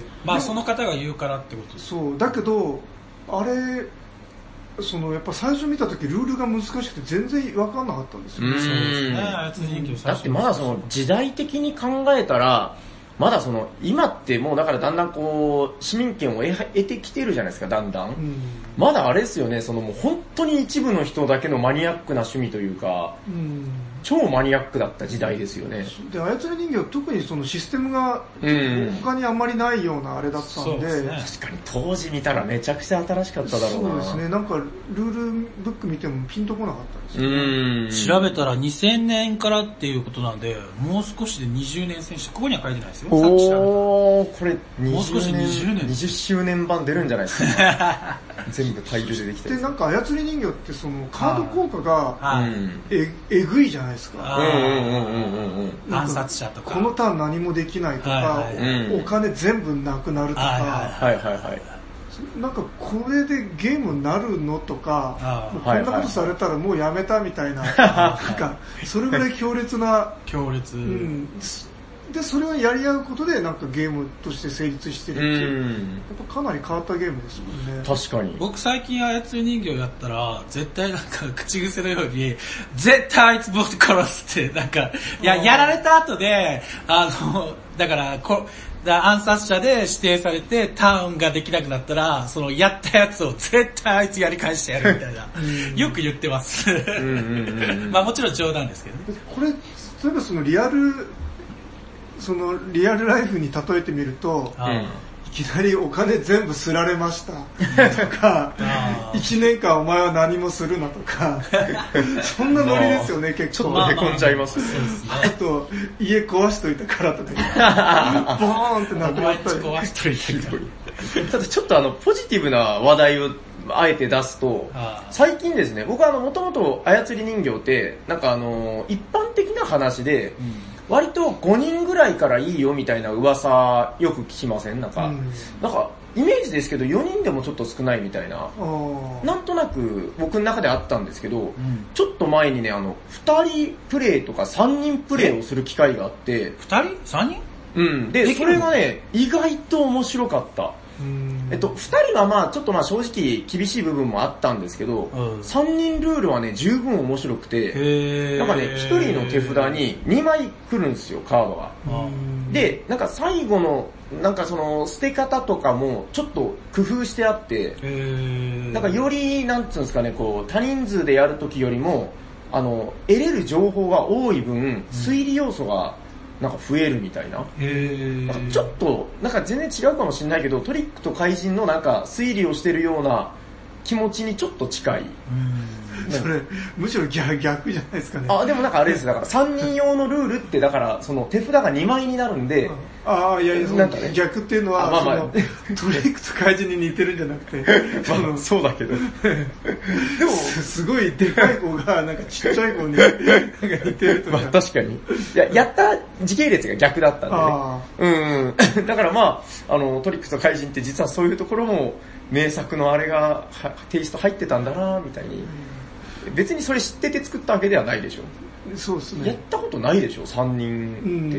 まあその方が言うからってことです。 そう、だけど、あれ、やっぱ最初見た時ルールが難しくて全然分かんなかったんですよ。 そうですね、操り人形最初。 だってまだ時代的に考えたら、まだ今ってもうだからだんだんこう、市民権を得てきてるじゃないですか、だんだん。まだあれですよね、もう本当に一部の人だけのマニアックな趣味というか、 超マニアックだった時代ですよね。 で、操り人形特にそのシステムが他にあんまりないようなあれだったんで、 確かに当時見たらめちゃくちゃ新しかっただろうな。 そうですね、なんかルールブック見てもピンとこなかったですね。調べたら2000年からっていうことなんで、もう少しで20年選手、ここには書いてないですよ。 これもう少し20年。 20周年版出るんじゃないですか。全部タイトルでできて。 で、なんか操り人形ってそのカード効果がえぐいじゃないですか。 暗殺者とか。 このターン何もできないとか、お金全部なくなるとか。なんかこれでゲームになるのとか、もうこんなことされたらもうやめたみたいな、なんかそれぐらい強烈な。で、それをやり合うことでなんかゲームとして成立してるっていう、やっぱかなり変わったゲームですもんね。 確かに。 僕最近操り人形やったら、絶対なんか口癖のように、絶対あいつ僕殺すって、なんか、やられた後で、だから暗殺者で指定されてターンができなくなったら、そのやったやつを絶対あいつやり返してやるみたいな、よく言ってます。まあもちろん冗談ですけどね。 これ、例えばそのリアルライフに例えてみると、いきなりお金全部すられましたとか、1年間お前は何もするなとか、そんなノリですよね、結構。 ちょっと凹んじゃいます。 あと、家壊しといたからとか、ボーンってなくなったり。 壊しといたから。 ただちょっとポジティブな話題をあえて出すと、最近ですね、僕はもともと操り人形って、なんか一般的な話で、割と5人ぐらいからいいよみたいな噂よく聞きません？なんかイメージですけど4人でもちょっと少ないみたいな、なんとなく僕の中であったんですけど、ちょっと前にね、2人プレイとか3人プレイをする機会があって、 2人 ?3 人？ で、それがね、意外と面白かった。2人はまあちょっとまあ正直厳しい部分もあったんですけど、3人ルールはね十分面白くて、なんかね1人の手札に2枚来るんですよ、カードが。で、なんか最後のなんかその捨て方とかもちょっと工夫してあって、なんかよりなんつうんですかね、こう多人数でやるときよりも得れる情報が多い分推理要素がなんか増えるみたいな。なんかちょっと、なんか全然違うかもしれないけど、トリックと怪人のなんか推理をしてるような気持ちにちょっと近い。 それ、むしろ逆じゃないですかね。 でもなんかあれです、だから3人用のルールって、だからその手札が2枚になるんで、 いや、なんかね、逆っていうのは、トリックと怪人に似てるんじゃなくて、 そうだけど。 でも、すごいでかい子が、なんかちっちゃい子になんか似てるとか。 確かに。やった時系列が逆だったんでね。だからまあ、トリックと怪人って実はそういうところも、名作のあれがテイスト入ってたんだなみたいに。別にそれ知ってて作ったわけではないでしょ。 そうですね。 やったことないでしょ、3人って。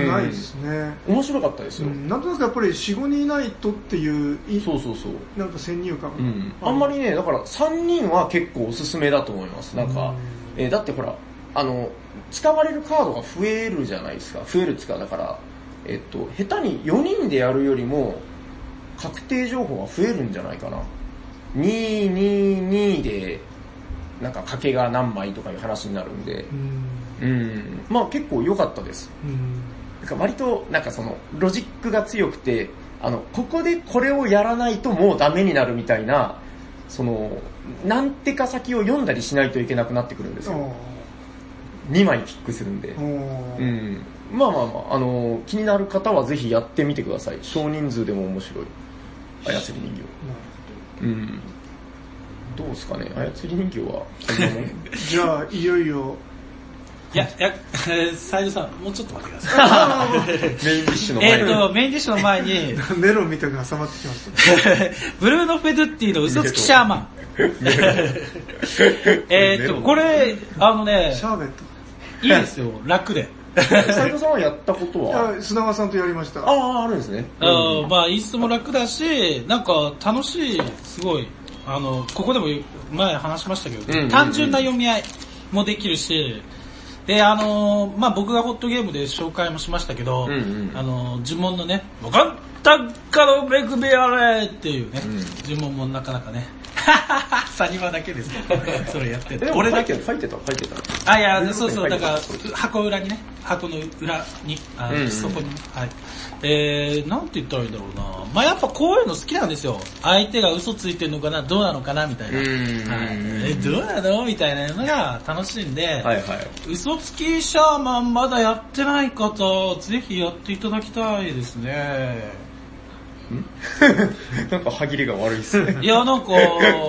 ないですね。 面白かったですよ。 なんとなくやっぱり4、5人いないとっていう、 そう。 なんか先入観。 あんまりね、だから3人は結構おすすめだと思います。なんか、だってほら、使われるカードが増えるじゃないですか。増えるつか、だから、下手に4人でやるよりも、確定情報が増えるんじゃないかな。2で、なんか賭けが何枚とかいう話になるんで、まあ結構良かったです。なんか割となんかそのロジックが強くて、ここでこれをやらないともうダメになるみたいな、そのなんてか先を読んだりしないといけなくなってくるんですよ。2枚ピックするんで。まあ気になる方はぜひやってみてください。少人数でも面白い。操り人形。どうですかね、操り人形は。 じゃあ、いよいよ。 斉藤さん、もうちょっと待ってください。 メインディッシュの前に。 メインディッシュの前に。 メロンみたいなのが挟まってきました。 ブルーノ・フェドゥッティの嘘つきシャーマン。これ、 シャーベット。 いいですよ、楽で。 斉藤さんはやったことは？ 砂川さんとやりました。 あるんですね。 まあ、演出も楽だし、なんか楽しい、すごい。ここでも前話しましたけど、単純な読み合いもできるし、で、まあ、僕がホットゲームで紹介もしましたけど、呪文のね、わかったかのめくべやれっていうね、呪文もなかなかね、 サニバだけですかそれやってる。 俺だけ書いてた。 あ、いや、そう、だから、箱裏にね、箱の裏に、そこにね、はい。なんて言ったらいいんだろうな。まあやっぱこういうの好きなんですよ。相手が嘘ついてるのかな、どうなのかな、みたいな。どうなのみたいなのが楽しいんで、嘘つきシャーマンまだやってない方、ぜひやっていただきたいですね。 なんか歯切れが悪いっすね。 いや、なんか、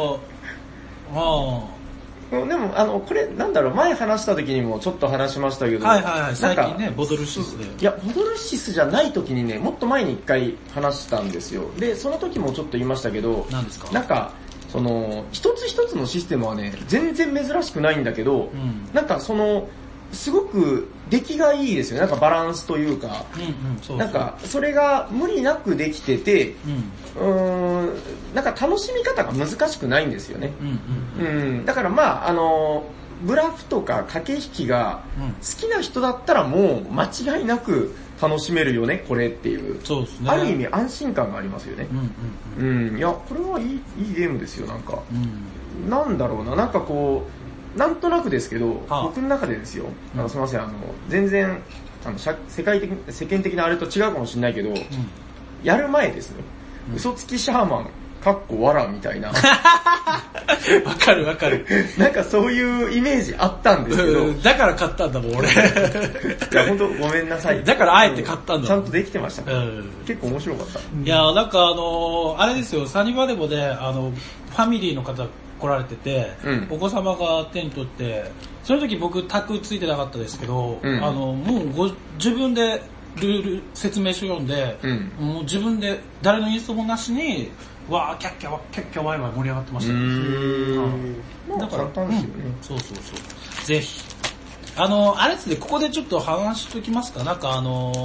でも、これ、なんだろう、前話した時にもちょっと話しましたけど、 最近ね、ボドルシスで。 いや、ボドルシスじゃない時にね、もっと前に一回話したんですよ。で、その時もちょっと言いましたけど、 何ですか？ なんか、一つ一つのシステムはね、全然珍しくないんだけど、なんかすごく出来がいいですよね。なんかバランスというか、なんかそれが無理なくできてて、なんか楽しみ方が難しくないんですよね。だからまあブラフとか駆け引きが好きな人だったらもう間違いなく楽しめるよね、これっていう。 そうですね。 ある意味安心感がありますよね。いや、これはいいゲームですよ、なんか。なんだろうな、なんかこう、なんとなくですけど、僕の中でですよ、すみません、全然、世間的なあれと違うかもしれないけど、やる前ですね、嘘つきシャーマン、かっこわらみたいな。わかる。 なんかそういうイメージあったんですけど。 だから買ったんだもん、俺。いや、ほんとごめんなさい。 だからあえて買ったんだ。 ちゃんとできてました。結構面白かった。 いや、なんかあれですよ、サニバでもね、ファミリーの方、来られてて、お子様が手に取って、その時僕タクついてなかったですけど、もう自分でルール説明書読んで、もう自分で誰のインストもなしに、わーキャッキャワイワイ盛り上がってました。 だから簡単ですよね。 そう。ぜひ。あれですね、ここでちょっと話しときますか。なんか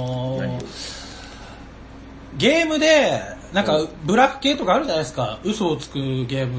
ゲームで、なんか、ブラフ系とかあるじゃないですか。嘘をつくゲームって。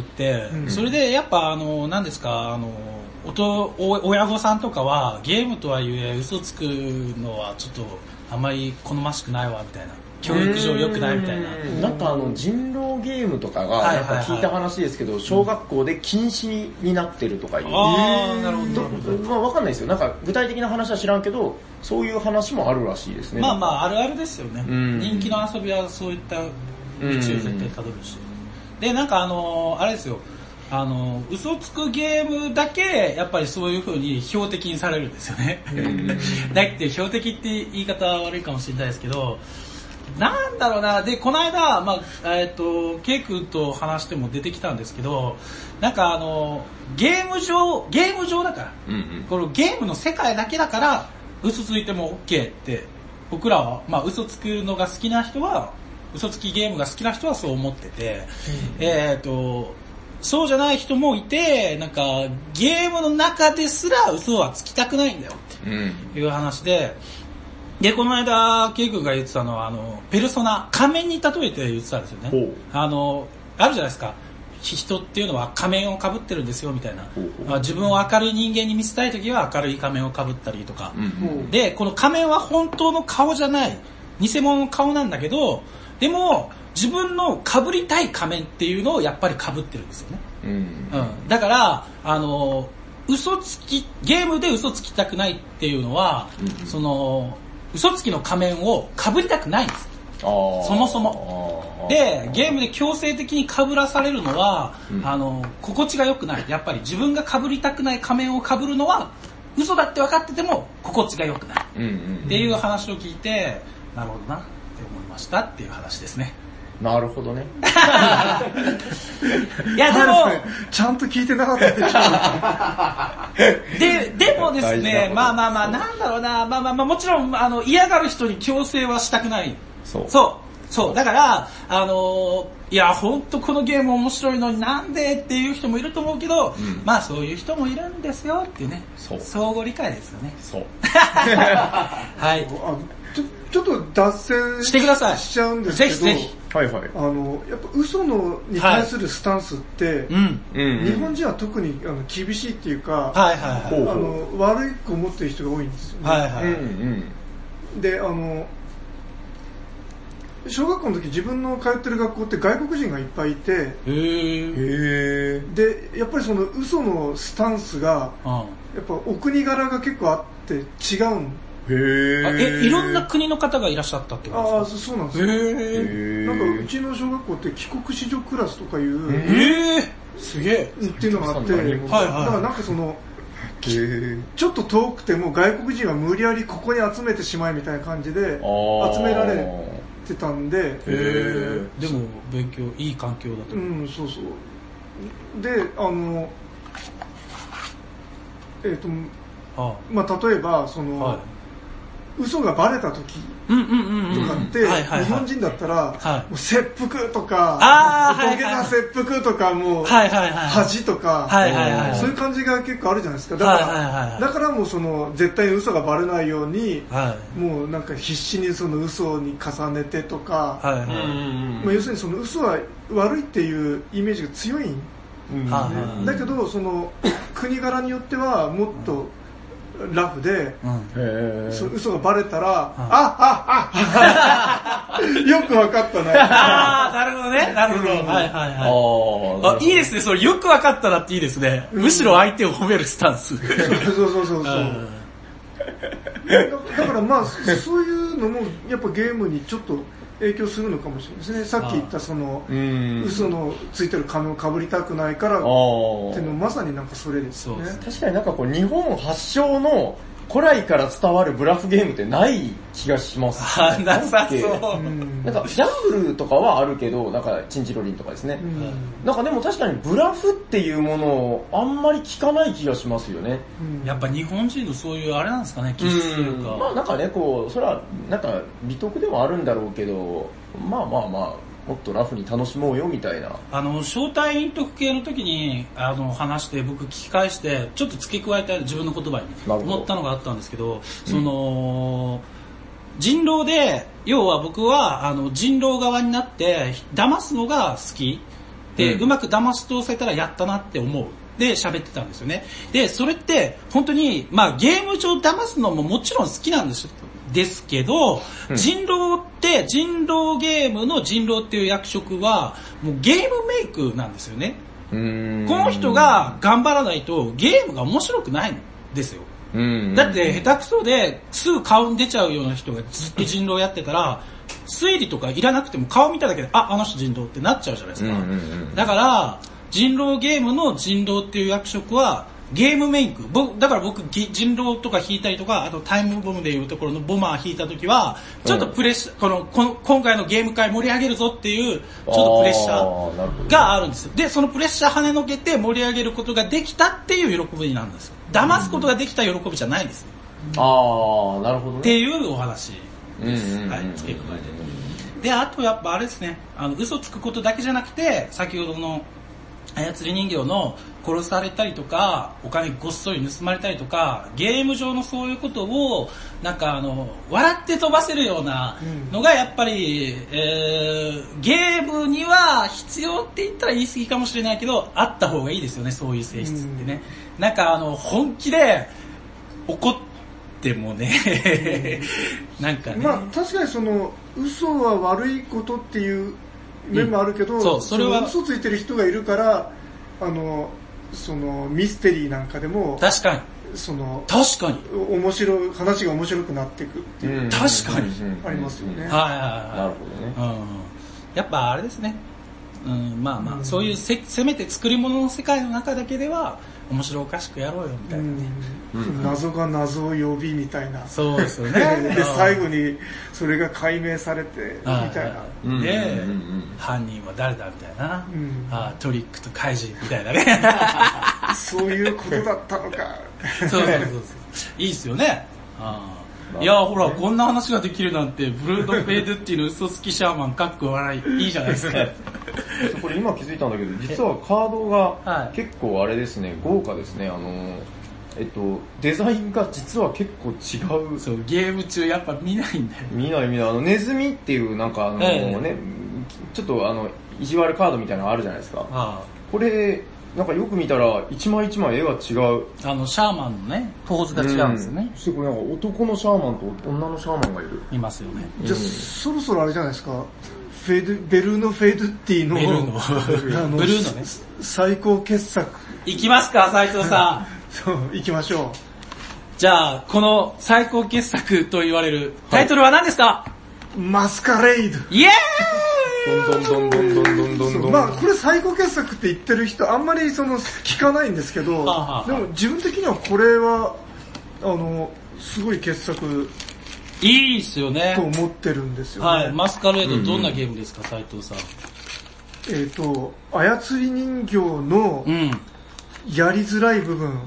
それで、やっぱ何ですか、親御さんとかは、ゲームとはいえ、嘘つくのはちょっと、あんまり好ましくないわ、みたいな。教育上良くないみたいな。 なんか人狼ゲームとかが、なんか聞いた話ですけど、小学校で禁止になってるとかいう。 なるほど。 まあわかんないですよ。なんか具体的な話は知らんけど、そういう話もあるらしいですね。 まああるあるですよね。人気の遊びはそういった道を絶対たどるし。で、なんかあれですよ。嘘つくゲームだけ、やっぱりそういう風に標的にされるんですよね。だって標的って言い方は悪いかもしれないですけど、なんだろうな。で、この間、ケイ君と話しても出てきたんですけど、なんかゲーム上だから、このゲームの世界だけだから、嘘ついても OK って、僕らは、まあ嘘つくのが好きな人は、嘘つきゲームが好きな人はそう思ってて、そうじゃない人もいて、なんかゲームの中ですら嘘はつきたくないんだよっていう話で、で、この間、ケイ君が言ってたのは、ペルソナ、仮面に例えて言ってたんですよね。あるじゃないですか。人っていうのは仮面を被ってるんですよ、みたいな。自分を明るい人間に見せたいときは明るい仮面を被ったりとか。で、この仮面は本当の顔じゃない。偽物の顔なんだけど、でも、自分の被りたい仮面っていうのをやっぱり被ってるんですよね。だから、ゲームで嘘つきたくないっていうのは、嘘つきの仮面を被りたくないんです。そもそも。で、ゲームで強制的に被らされるのは、心地が良くない。やっぱり自分が被りたくない仮面を被るのは、嘘だって分かってても心地が良くない。っていう話を聞いて、なるほどなって思いましたっていう話ですね。 なるほどね。 いやでも、 ちゃんと聞いてなかったでもですね、まあ、なんだろうな、もちろん、嫌がる人に強制はしたくない。そう。だから、いや、ほんとこのゲーム面白いのになんでっていう人もいると思うけど、まあそういう人もいるんですよっていうね。相互理解ですよね。はい。 ちょっと脱線してください。 しちゃうんですけど、 ぜひ。 やっぱ嘘に対するスタンスって、日本人は特に厳しいっていうか、悪く思ってる人が多いんですよね。で、 小学校の時自分の通ってる学校って外国人がいっぱいいて、でやっぱりその嘘のスタンスがやっぱお国柄が結構あって違うんいろんな国の方がいらっしゃったってことですか？ そうなんですよ。なんかうちの小学校って帰国子女クラスとかいうすげえっていうのがあって、だからなんかそのちょっと遠くても外国人は無理やりここに集めてしまえみたいな感じで集められてたんで、 でも勉強いい環境だと。 そうそう。でまあ例えばその、嘘がバレた時とかって日本人だったらもう切腹とか土下座切腹とかもう恥とかそういう感じが結構あるじゃないですか。だからもうその絶対に嘘がバレないようにもうなんか必死にその嘘に重ねてとか、要するにその嘘は悪いっていうイメージが強いんだけど、その国柄によってはもっとラフで、嘘がバレたら、よく分かったね。 なるほどね、なるほど。いいですね、それよく分かったなっていいですね。むしろ相手を褒めるスタンス。 そうだからまあそういうのもやっぱゲームにちょっと影響するのかもしれないですね。さっき言ったその嘘のついてる仮面をかぶりたくないからっていうのまさになんかそれですね。 確かになんかこう日本発祥の古来から伝わるブラフゲームってない気がします、 ね。なさそう。 なんかギャンブルとかはあるけど、なんかチンチロリンとかですね。なんかでも確かにブラフっていうものをあんまり聞かない気がしますよね。 やっぱ日本人のそういうあれなんですかね、気質というか。 まあなんかね、こう、それはなんか美徳ではあるんだろうけど、まあもっとラフに楽しもうよみたいな。 招待陰徳系の時に話して僕聞き返してちょっと付け加えた自分の言葉に思ったのがあったんですけど、その人狼で要は僕は人狼側になって騙すのが好きで、うまく騙し通せたらやったなって思うで喋ってたんですよね。でそれって本当にまあゲーム上騙すのももちろん好きなんですけど、人狼って人狼ゲームの人狼っていう役職はもうゲームメイクなんですよね。この人が頑張らないとゲームが面白くないんですよ。だって下手くそですぐ顔に出ちゃうような人がずっと人狼やってたら推理とかいらなくても顔見ただけであの人人狼ってなっちゃうじゃないですか。だから人狼ゲームの人狼っていう役職はゲームメイク。だから僕人狼とか引いたりとか、あとタイムボムでいうところのボマー引いた時はちょっとプレッシャー、今回のゲーム会盛り上げるぞっていうちょっとプレッシャーがあるんですよ。でそのプレッシャー跳ねのけて盛り上げることができたっていう喜びなんですよ。騙すことができた喜びじゃないんですよ。 なるほどね。 っていうお話です。付け加えて。であとやっぱあれですね、嘘つくことだけじゃなくて先ほどの操り人形の殺されたりとかお金ごっそり盗まれたりとかゲーム上のそういうことをなんか笑って飛ばせるようなのがやっぱり、ゲームには必要って言ったら言い過ぎかもしれないけどあった方がいいですよね、そういう性質ってね。なんか本気で怒ってもねなんかね、 まあ確かにその嘘は悪いことっていう面もあるけど、それは嘘ついてる人がいるからそのミステリーなんかでも確かに面白い話が面白くなっていくっていう確かにありますよね。 なるほどね。 やっぱあれですね。まあそういうせめて作り物の世界の中だけでは面白おかしくやろうよみたいなね。 謎が謎を呼びみたいな。 そうですよね。 で最後にそれが解明されてみたいな。 で犯人は誰だみたいな。トリックと怪人みたいなね。 そういうことだったのか。 そう。いいっすよね。いやほらこんな話ができるなんてブルード・フェイドゥッティの嘘つきシャーマンかっこ笑いいいじゃないですか。 これ今気づいたんだけど実はカードが結構あれですね、豪華ですね。デザインが実は結構違う。 そうゲーム中やっぱ見ないんだよ。 見ないネズミっていうなんかねちょっと意地悪カードみたいなのあるじゃないですか。これなんかよく見たら一枚一枚絵が違う。 シャーマンのね、ポーズが違うんですよね。 そしてこれなんか男のシャーマンと女のシャーマンがいる。 いますよね。 じゃあ、そろそろあれじゃないですか。ベルーノ・フェイドゥッティの、 ブルーのね。 最高傑作。 いきますか、斉藤さん。 そう、行きましょう。 じゃあ、この最高傑作と言われるタイトルは何ですか？ マスカレイド。 イエどんどんどんどんどんどんどんどん。 まあこれ最高傑作って言ってる人あんまり聞かないんですけど、でも自分的にはこれはすごい傑作。 いいっすよね。 と思ってるんですよね。 はい。マスカレードどんなゲームですか、斉藤さん。 操り人形のやりづらい部分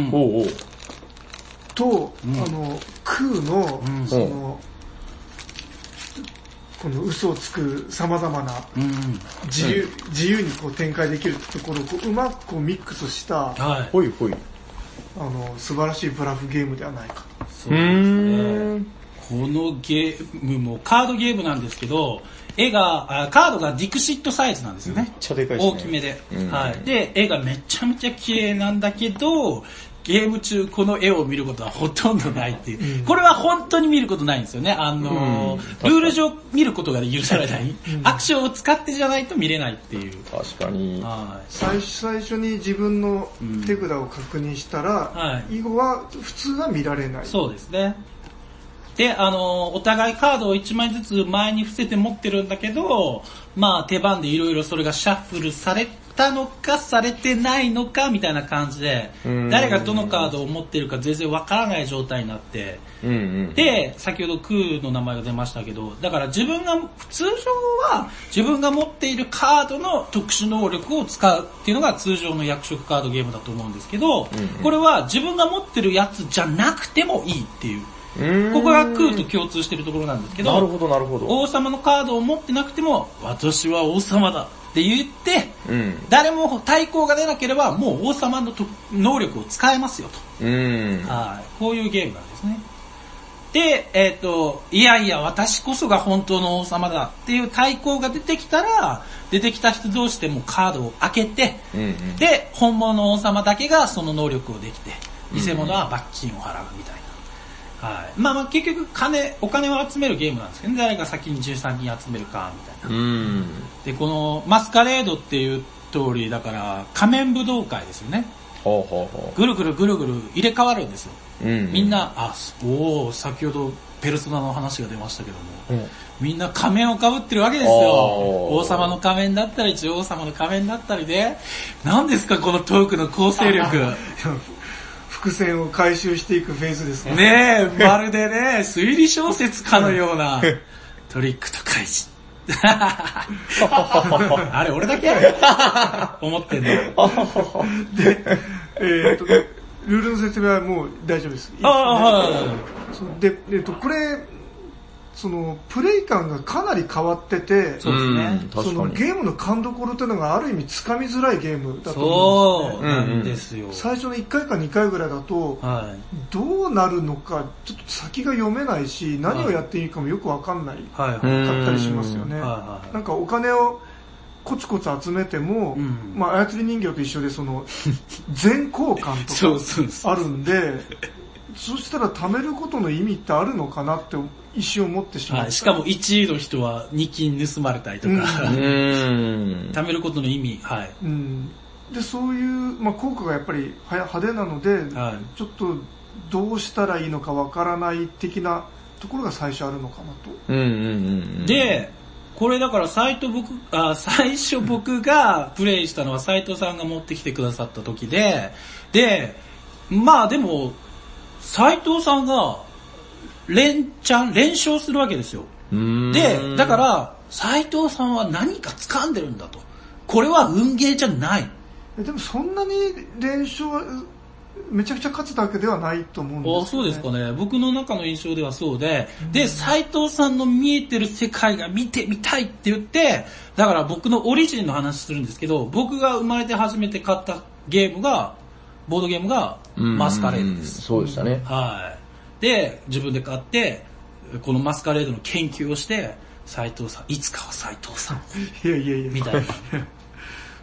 と、空のこの嘘をつく様々な自由にこう展開できるところをうまくこうミックスした、 ほいほい、 素晴らしいブラフゲームではないかと。 そうですね。このゲームもカードゲームなんですけど、カードがディクシットサイズなんですよね。 めっちゃでかいですね。 大きめで。はい。で、絵がめちゃめちゃ綺麗なんだけど、ゲーム中この絵を見ることはほとんどないっていう。これは本当に見ることないんですよね。ルール上見ることが許されない。アクションを使ってじゃないと見れないっていう。 確かに。 最初に自分の手札を確認したら、以後は普通は見られない。 そうですね。で、お互いカードを1枚ずつ前に伏せて持ってるんだけど、まあ手番でいろいろそれがシャッフルされたのかされてないのかみたいな感じで、誰がどのカードを持ってるか全然わからない状態になって、で、先ほどクーの名前が出ましたけど、だから通常は自分が持っているカードの特殊能力を使うっていうのが通常の役職カードゲームだと思うんですけど、これは自分が持ってるやつじゃなくてもいいっていう。ここがクーと共通してるところなんですけど、 なるほどなるほど。 王様のカードを持ってなくても、私は王様だって言って、誰も対抗が出なければ、もう王様の能力を使えますよと。こういうゲームなんですね。で、いやいや、私こそが本当の王様だっていう対抗が出てきたら、出てきた人同士でもカードを開けて、で、本物の王様だけがその能力をできて、偽物は罰金を払うみたいな。まあ結局お金を集めるゲームなんですけどね、誰が先に13人集めるかみたいな。で、このマスカレードっていう通りだから仮面武道会ですよね。ぐるぐるぐるぐる入れ替わるんですよ。みんな、先ほどペルソナの話が出ましたけども、みんな仮面を被ってるわけですよ。王様の仮面だったり、女王様の仮面だったりで、何ですかこのトークの構成力。 伏線を回収していくフェーズですね。 ねえ、まるでね、推理小説かのようなトリックと開示。あれ、俺だけ思ってんの。 で、ルールの説明はもう大丈夫です。で、これ、プレイ感がかなり変わってて、 そうですね。 ゲームの勘どころというのがある意味つかみづらいゲームだと思うんですね。 そうなんですよ。 最初の1回か2回ぐらいだと、どうなるのか、ちょっと先が読めないし、何をやっていいかもよくわかんないかったりしますよね。なんかお金をコツコツ集めても、まあ操り人形と一緒で全交換とかあるんで、そしたら貯めることの意味ってあるのかなって一瞬思ってしまった。 しかも1位の人は2金盗まれたりとか、貯めることの意味、 で、そういう、まあ、効果がやっぱり派手なので、ちょっとどうしたらいいのかわからない的なところが最初あるのかなと。 で、これだから最初僕がプレイしたのは斉藤さんが持ってきてくださった時で、まあでも、斉藤さんが連勝するわけですよ。で、だから斉藤さんは何か掴んでるんだと。これは運ゲーじゃない。 でもそんなに連勝めちゃくちゃ勝つだけではないと思うんですよね。 そうですかね。僕の中の印象ではそうで、で、斉藤さんの見えてる世界が見てみたいって言って、だから僕のオリジンの話するんですけど、僕が生まれて初めて買ったボードゲームがマスカレードです。 そうでしたね。 で、自分で買って、このマスカレードの研究をして、斉藤さん、いつかは斉藤さん。 いや。 みたいな。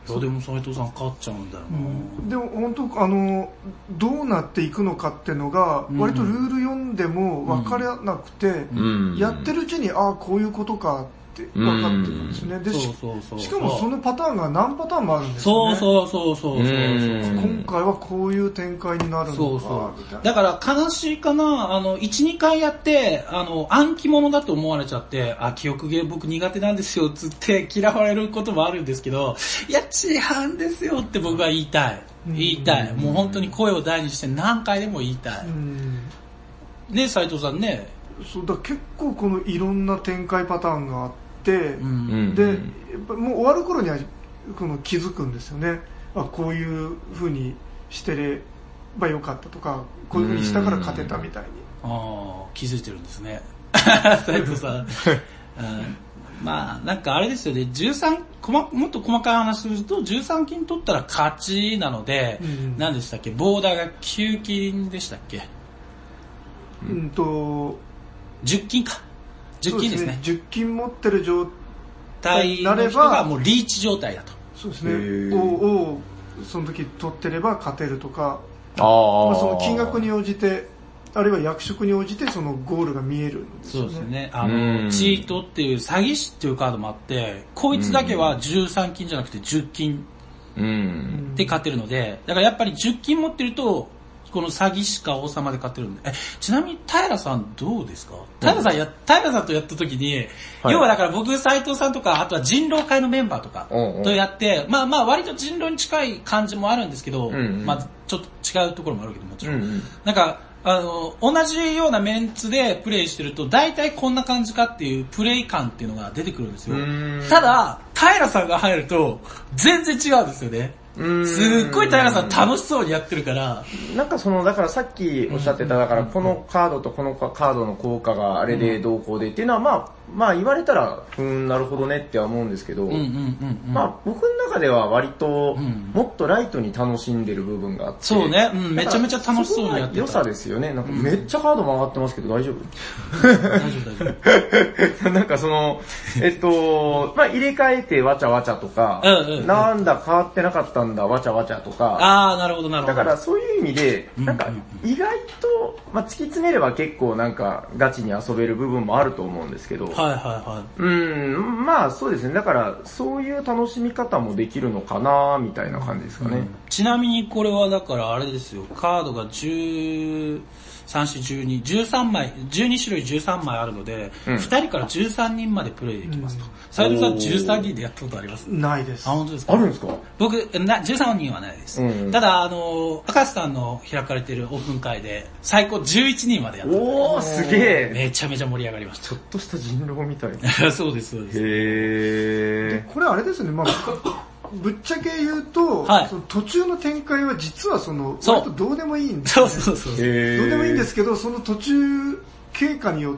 いやでも斉藤さん勝っちゃうんだよな、 でも本当どうなっていくのかっていうのが割とルール読んでも分からなくて、やってるうちにこういうことかって分かってるんですね。でしかもそのパターンが何パターンもあるんですよね。 そう今回はこういう展開になるのかみたいな。 だから悲しいかな、1、2回やって暗記物だと思われちゃって、記憶ゲー僕苦手なんですよつって嫌われることもあるんですけど、いや違うんですよって僕は言いたい。もう本当に声を大にして何回でも言いたい。ね、斉藤さんね。 そうだ、結構このいろんな展開パターンがあって、でやっぱもう終わる頃にはこの気づくんですよね。こういう風にしてればよかったとか、こういう風にしたから勝てたみたいに。 気づいてるんですね。斉藤さん。まあなんかあれですよね、もっと細かい話すると13金取ったら勝ちなので、何でしたっけ、ボーダーが9金でしたっけ。10金か。10金ですね。 10金持ってる状態になれば、もうリーチ状態だと。 そうですね。をその時取ってれば勝てるとか、その金額に応じて、あるいは役職に応じてそのゴールが見えるんですよね。 そうですね。チートっていう詐欺師っていうカードもあって、こいつだけは13金じゃなくて10金で勝てるので、だからやっぱり10金持ってると、この詐欺師か王様で勝てるんで。ちなみに平さんどうですか？平さんとやった時に、要はだから僕、斉藤さんとか、あとは人狼会のメンバーとかとやって、まあ割と人狼に近い感じもあるんですけど、まあちょっと違うところもあるけどもちろん。なんか、同じようなメンツでプレイしてると、大体こんな感じかっていうプレイ感っていうのが出てくるんですよ。ただ、平さんが入ると、全然違うんですよね。すっごい平さん楽しそうにやってるから。 なんかだからさっきおっしゃってた、だからこのカードとこのカードの効果があれでどうこうでっていうのは、まあ言われたら、なるほどねっては思うんですけど、まあ僕の中では割と、もっとライトに楽しんでる部分があって。 そうね、めちゃめちゃ楽しそうにやってた。 良さですよね。なんかめっちゃカード曲がってますけど大丈夫？ 大丈夫。 なんかまあ入れ替えてわちゃわちゃとか、なんだ変わってなかったんだわちゃわちゃとか。 なるほどなるほど。 だからそういう意味で、なんか意外と、まあ突き詰めれば結構なんかガチに遊べる部分もあると思うんですけど。まあそうですね。だからそういう楽しみ方もできるのかなみたいな感じですかね。 ちなみにこれはだからあれですよ。カードが13、4、12、13枚、12種類13枚あるので、2人から13人までプレイできますと。斉藤さん13人でやったことあります？ ないです。 本当ですか？ あるんですか？ 僕、13人はないです。ただ、赤瀬さんの開かれているオープン会で、最高11人までやった。 すげえ。 めちゃめちゃ盛り上がりました。 ちょっとした人狼みたいな。そうです、そうです。 で、これあれですね、まあ、ぶっちゃけ言うと、その途中の展開は実は割とどうでもいいんですよね。 そう。 どうでもいいんですけど、その途中経過によって、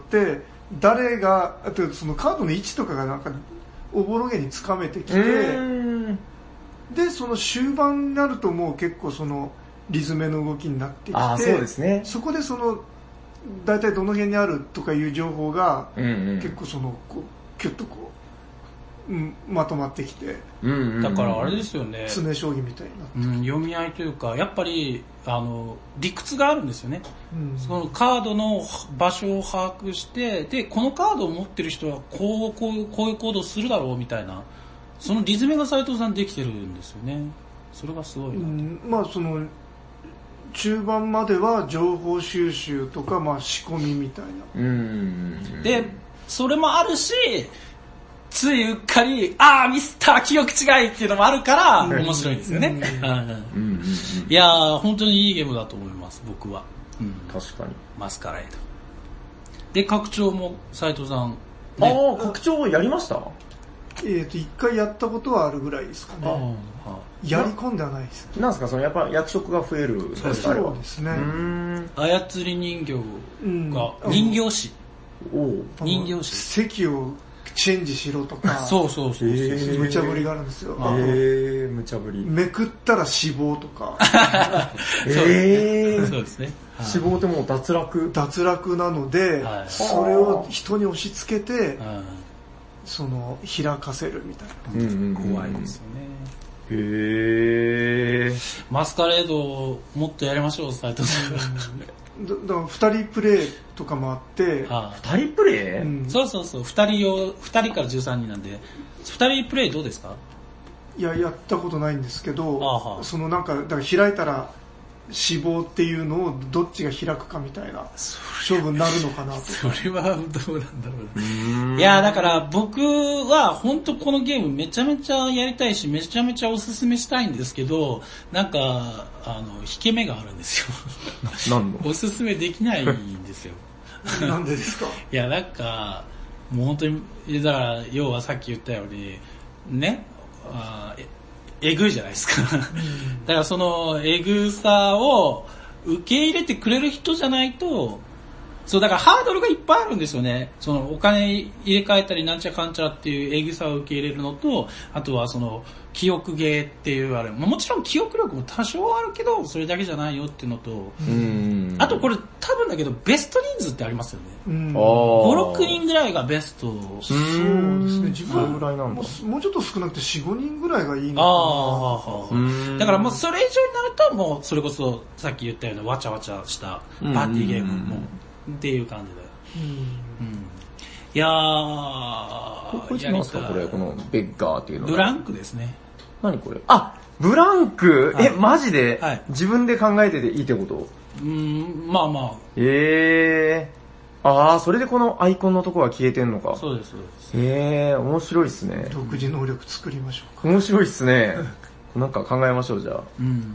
誰が、あとそのカードの位置とかがなんか、おぼろげにつかめてきて、で、その終盤になるともう結構リズメの動きになってきて、 そうですね。 そこで大体どの辺にあるとかいう情報が、結構キュッとまとまってきて、 だからあれですよね、 詰将棋みたいな、 読み合いというか、やっぱり理屈があるんですよね。そのカードの場所を把握して、でこのカードを持ってる人はこういう行動をするだろうみたいな、そのリズムが斉藤さんできてるんですよね。それがすごいな。 まあ中盤までは情報収集とか、まあ仕込みみたいな。 でそれもあるし、ついうっかり、ミスター記憶違いっていうのもあるから、面白いですよね。いやー、本当にいいゲームだと思います、僕は。 確かに。 マスカライド。で、拡張も斉藤さん、 ね。拡張やりました？ 一回やったことはあるぐらいですかね。やり込んではないです。 なんですか、やっぱ役職が増えるんですか？ そうですね。 操り人形が、人形師。人形師。 席をチェンジしろとか、 そう。 無茶ぶりがあるんですよ。 無茶ぶり。 めくったら死亡とか。 そうですね。 死亡ってもう脱落なので、それを人に押し付けて、開かせるみたいな。 怖いですよね。 マスカレードもっとやりましょう、斉藤さん。 だから2人プレイとかもあって、 2人プレイ、 そうそうそう、2人から13人なんで、2人プレイどうですか？ いや、やったことないんですけど、そのなんか、だから開いたら死亡っていうのをどっちが開くかみたいな勝負になるのかなと。 それはどうなんだろう。いや、だから僕は本当このゲームめちゃめちゃやりたいし、めちゃめちゃおすすめしたいんですけど、なんか、引け目があるんですよ。 なんの？ おすすめできないんですよ。 なんでですか？ いや、なんか、もう本当に、だから、要はさっき言ったように、ね、えぐいじゃないですか。だからそのえぐさを受け入れてくれる人じゃないと、そうだからハードルがいっぱいあるんですよね。そのお金入れ替えたりなんちゃかんちゃっていうえぐさを受け入れるのと、あとはその記憶ゲーっていうあれ、もちろん記憶力も多少あるけど、それだけじゃないよっていうのと、あとこれ多分だけどベスト人数ってありますよね。5、6人ぐらいがベスト。 そうですね。自分ぐらいなんだ。もうちょっと少なくて4、5人ぐらいがいいのかな。だからもうそれ以上になるともうそれこそさっき言ったようなわちゃわちゃしたパーティーゲームもっていう感じで。いやー、 これ何ですかこれ、このベッガーっていうのは。 ブランクですね。 何これ？ブランク、マジで、自分で考えてていいってこと？ まあまあ。それでこのアイコンのとこが消えてんのか。 そうです、そうです。 面白いっすね。 独自能力作りましょうか。 面白いっすね。なんか考えましょう、じゃあ。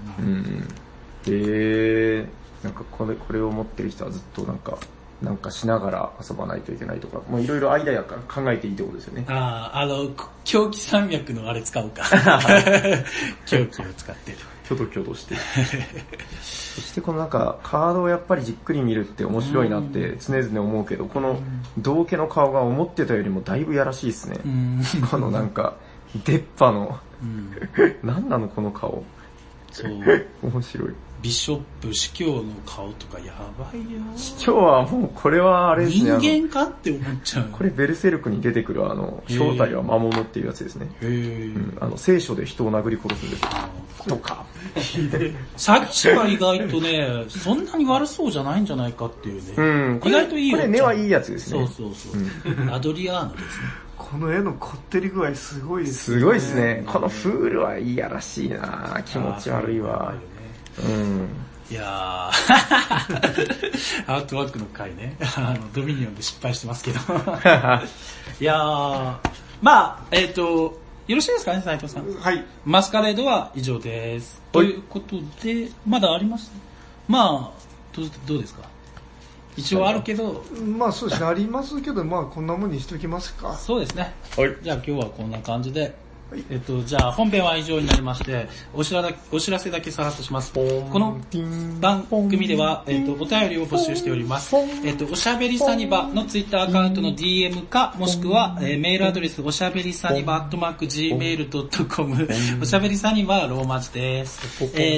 なんかこれを持ってる人はずっとなんかしながら遊ばないといけないとか、もういろいろ間やから考えていいってことですよね。 狂気山脈のあれ使うか。狂気を使ってる。 キョトキョトして。そしてこのなんかカードをやっぱりじっくり見るって面白いなって常々思うけど、この道家の顔が思ってたよりもだいぶやらしいですね。このなんか出っ歯の、何なのこの顔。 そう。 面白い。 ビショップ、司教の顔とかやばいよ。 司教はもうこれはあれですね。 人間かって思っちゃう。 これベルセルクに出てくる正体は魔物っていうやつですね。聖書で人を殴り殺すんです。とか。 詐欺師は意外とね、そんなに悪そうじゃないんじゃないかっていうね。意外といいよ。 これ根はいいやつですね。 そう。アドリアーノですね。 この絵のこってり具合すごいですね。すごいですね。このフールはいやらしいな気持ち悪いわ。 いやーアートワークの回ね、ドミニオンで失敗してますけど。いやー、まあ、よろしいですかね、斉藤さん。 はい。 マスカレードは以上です。ということで、まだあります？まあ、どうですか？一応あるけど。 まあそうですね、ありますけど、まあこんなもんにしときますか。 そうですね。 はい。 じゃあ今日はこんな感じで。じゃあ本編は以上になりまして、お知らせだけさらっとします。この番組では、お便りを募集しております。おしゃべりサニバのツイッターアカウントの DM か、もしくは、メールアドレス、おしゃべりサニバ@gmail.com、おしゃべりサニバはローマ字です。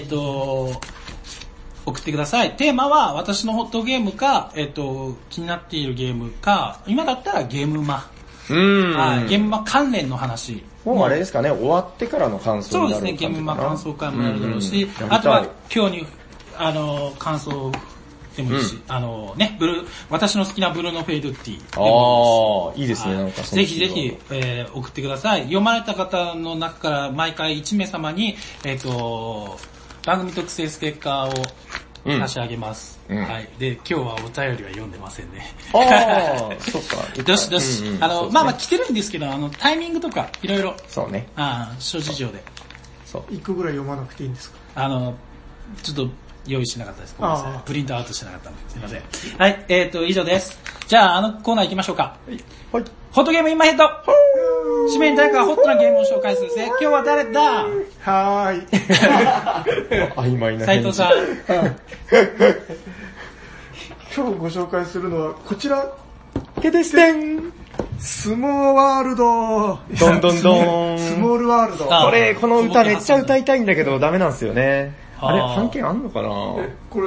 送ってください。テーマは、私のホットゲームか、気になっているゲームか、今だったらゲームマ。ゲームマ関連の話。 もうあれですかね、終わってからの感想になるそうですね、ゲームマ感想会もやるだろうし、あとは今日に、感想でもいいし、私の好きなブルーノ・フェイドティー。 いいですね、なんかぜひぜひ、送ってください。読まれた方の中から毎回1名様に、番組特製ステッカーを差し上げます。はい。で、今日はお便りは読んでませんね。 そっか。 どしどし。まあ来てるんですけど、タイミングとか、いろいろ。 そうね。 諸事情で。 そう。1個ぐらい読まなくていいんですか？ ちょっと用意しなかったです。ごめんなさい。プリントアウトしてなかったんで、すいません。はい、以上です。じゃあ、コーナー行きましょうか。 はい。 ホットゲームインマイヘッド。締めに誰かホットなゲームを紹介するぜ。今日は誰だ？ はーい。 曖昧な斉藤さん。 今日ご紹介するのはこちら。 ケデステンスモーワールド。 どんどんどん。 スモールワールド。 この歌めっちゃ歌いたいんだけどダメなんですよね。あれ、版権あんのかな？ こ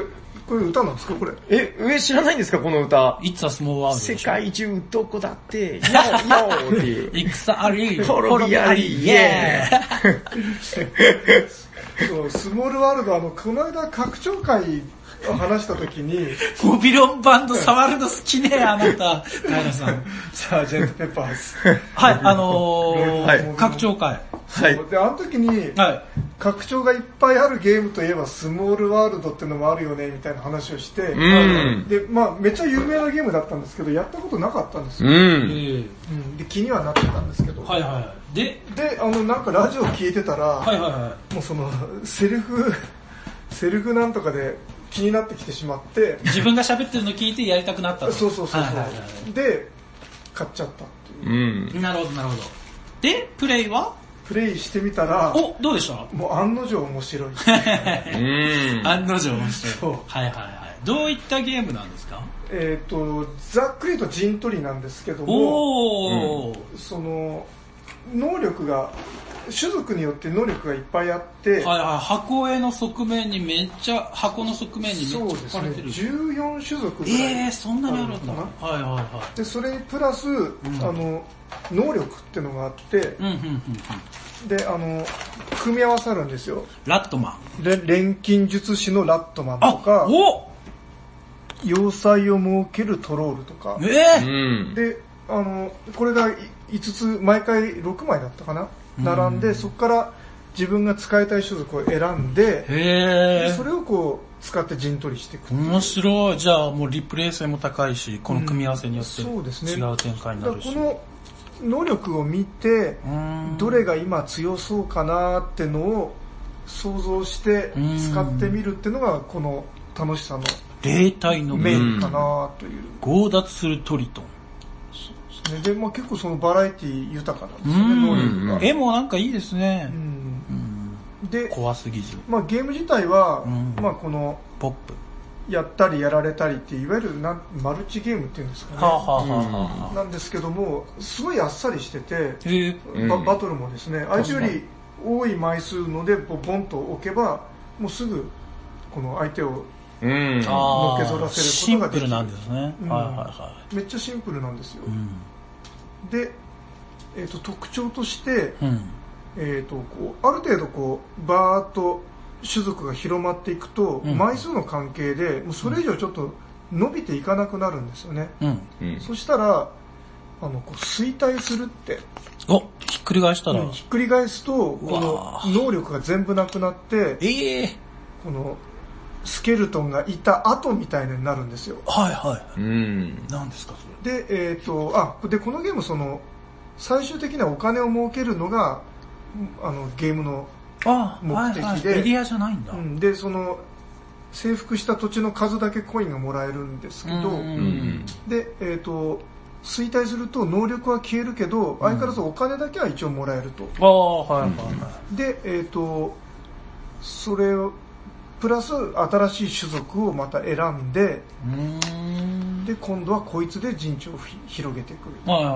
これ歌なんですかこれ。 上知らないんですかこの歌。 It's a small world。 世界中どこだって、ヨーヨーっていう。 戦あり、 滅びあり、イエーそう、スモールワールドこの間拡張会を話した時に、 モビロンバンド触るの好きね、あなた。平さん。 サージェントペッパーズ。 はい、拡張会。 はい。で、あの時に、拡張がいっぱいあるゲームといえばスモールワールドってのもあるよね、みたいな話をして、で、めっちゃ有名なゲームだったんですけど、やったことなかったんですよ。で、気にはなってたんですけど。で、なんかラジオ聞いてたら、もうその、セルフなんとかで気になってきてしまって、 自分が喋ってるの聞いてやりたくなったと。 そう。で、買っちゃったっていう。 なるほど。で、プレイしてみたら、 どうでした？ もう案の定面白い。 案の定面白い。どういったゲームなんですか？ ざっくりと陣取りなんですけども、その、能力が、種族によって能力がいっぱいあって、 箱絵の側面にめっちゃ、箱の側面にめっちゃ書かれてる。 そうですね、14種族ぐらい。 そんなにあるんだ。 で、それにプラス、能力ってのがあって、で、組み合わさるんですよ。 ラットマン。錬金術師のラットマンとか、要塞を設けるトロールとか。で、これが5つ、毎回6枚だったかな並んで、そこから自分が使いたい種族を選んで、それをこう、使って陣取りしていく。 面白い。じゃあもうリプレイ性も高いし、この組み合わせによって違う展開になるし。 能力を見て、どれが今強そうかなってのを想像して使ってみるっていうのがこの楽しさの霊体のメインかなという。 強奪するトリトン。 そうですね。で、結構そのバラエティ豊かなんですよね、能力が。 絵もなんかいいですね。 で、 怖すぎず。 ゲーム自体は、この、 ポップ。 やったりやられたりっていわゆるマルチゲームっていうんですかね。なんですけども、すごいあっさりしてて、バトルもですね、相手より多い枚数のでボンと置けば、もうすぐこの相手をのけぞらせることができる。 シンプルなんですね。 めっちゃシンプルなんですよ。で、特徴として、こうある程度こうバーッと種族が広まっていくと、枚数の関係でもうそれ以上ちょっと伸びていかなくなるんですよね。そしたらこう衰退するって。 ひっくり返したら、 ひっくり返すとこの能力が全部なくなって、このスケルトンがいた後みたいになるんですよ。 何ですかそれで。でこのゲームその最終的なお金を儲けるのがゲームの目的で、 エリアじゃないんだ。 で、その、征服した土地の数だけコインがもらえるんですけど、で、衰退すると能力は消えるけど、相変わらずお金だけは一応もらえると。で、それを、プラス新しい種族をまた選んで、で、今度はこいつで陣地を広げていく。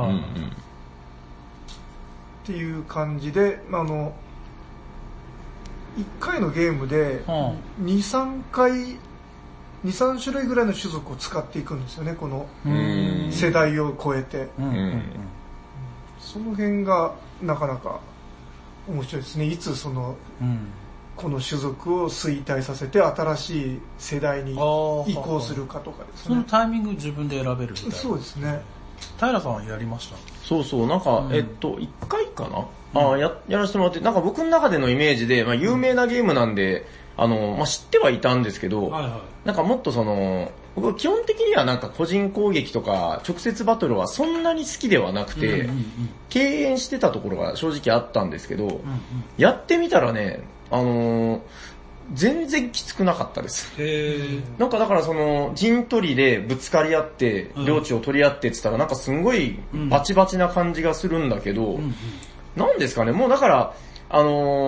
っていう感じで、1回のゲームで2、3種類ぐらいの種族を使っていくんですよね、この世代を超えて。その辺がなかなか面白いですね。いつその、この種族を衰退させて新しい世代に移行するかとかですね。 そのタイミング自分で選べるみたいな。 そうですね。 平さんはやりました？ なんか、1回かな、やらせてもらって、なんか僕の中でのイメージで、有名なゲームなんで、知ってはいたんですけど、なんかもっと僕は基本的にはなんか個人攻撃とか直接バトルはそんなに好きではなくて、敬遠してたところが正直あったんですけど、やってみたらね、全然きつくなかったです。なんかだから陣取りでぶつかり合って、領地を取り合ってって言ったらなんかすんごいバチバチな感じがするんだけど、なんですかね、もうだから、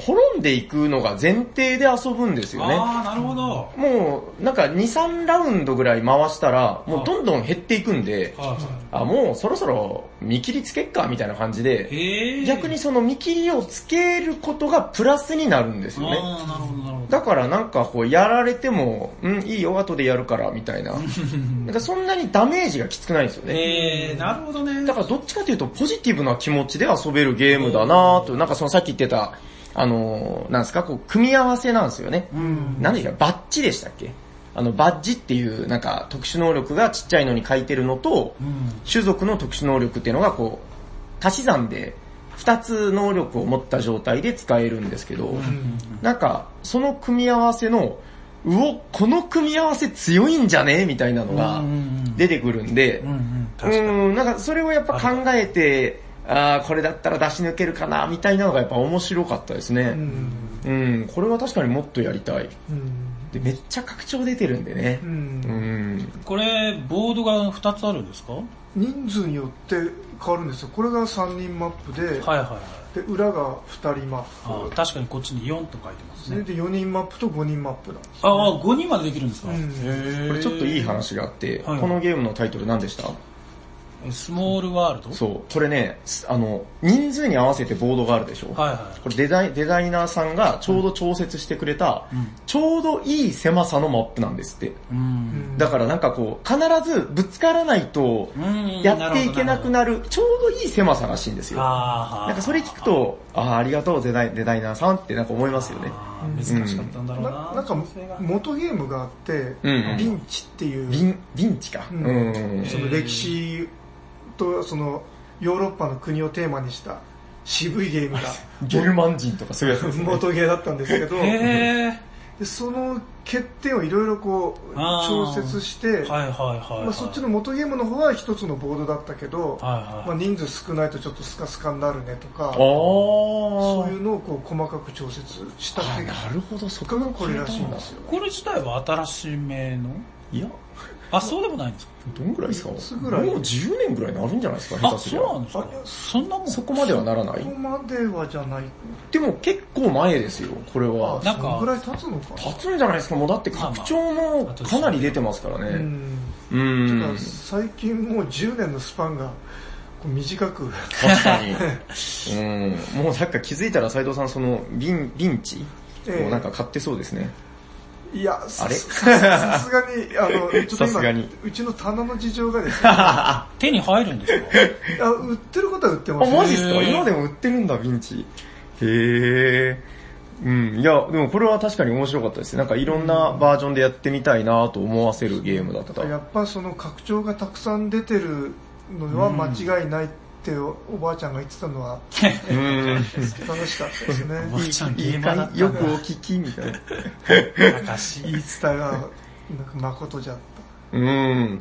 滅んでいくのが前提で遊ぶんですよね。 ああ、なるほど。 もう、なんか2、3ラウンドぐらい回したら、もうどんどん減っていくんで、もうそろそろ見切りつけっか、みたいな感じで、逆にその見切りをつけることがプラスになるんですよね。だからなんかこう、やられても、いいよ、後でやるから、みたいな。なんかそんなにダメージがきつくないんですよね。 なるほどね。 だからどっちかというと、ポジティブな気持ちで遊べるゲームだなと、なんかそのさっき言ってた、なんですか、こう、組み合わせなんですよね。何でしたっけ、バッジでしたっけ、バッジっていうなんか特殊能力がちっちゃいのに書いてるのと、種族の特殊能力っていうのがこう、足し算で2つ能力を持った状態で使えるんですけど、なんかその組み合わせの、この組み合わせ強いんじゃねみたいなのが出てくるんで、なんかそれをやっぱ考えて、これだったら出し抜けるかなみたいなのがやっぱ面白かったですね。これは確かにもっとやりたい。でめっちゃ拡張出てるんでね。 これボードが2つあるんですか？ 人数によって変わるんですよ。これが3人マップで、で裏が2人マップ。 確かにこっちに4と書いてますね。 で4人マップと5人マップなんです、ね。 5人までできるんですか？ これちょっといい話があって、このゲームのタイトル何でした？ スモールワールド？ そう。これね、人数に合わせてボードがあるでしょ？これデザイナーさんがちょうど調節してくれた、ちょうどいい狭さのマップなんですって。だからなんかこう、必ずぶつからないと、やっていけなくなる、ちょうどいい狭さらしいんですよ。なんかそれ聞くと、ありがとうデザイナーさんってなんか思いますよね。 難しかったんだろうな。 なんか元ゲームがあって、ビンチっていう。 ビンチか。 その歴史、そのヨーロッパの国をテーマにした渋いゲームがゲルマン人とかそういうやつですね。 元ゲーだったんですけど、でその欠点をいろいろこう調節して、そっちの元ゲームの方は一つのボードだったけど、人数少ないとちょっとスカスカになるねとか、そういうのをこう細かく調節した結果、 なるほど、そこがこれらしいんですよ。 これ自体は新しめの？いや。そうでもないんですか？ どんぐらいですか？もう10年ぐらいになるんじゃないですか、 下手すりゃ。そうなんですか？そんなもん？ そこまではならない？ そこまではじゃない。 でも結構前ですよ、これは。 なんか、そのぐらい経つのかな？ 経つんじゃないですか、もうだって拡張もかなり出てますからね。 最近もう10年のスパンが短く。 確かに。もうなんか気づいたら斉藤さんそのビンチをなんか買ってそうですね。 いや、さすがに、ちょっと今、うちの棚の事情がですね。 手に入るんですか？ 売ってることは売ってます。 マジっすか？今でも売ってるんだ、ビンチ。いや、でもこれは確かに面白かったですね。なんかいろんなバージョンでやってみたいなと思わせるゲームだった。 やっぱその拡張がたくさん出てるのは間違いないっておばあちゃんが言ってたのは楽しかったですね。 おばあちゃんゲーマーだったんだ。 よくお聞きみたいな。 言い伝えがなんか誠じゃった。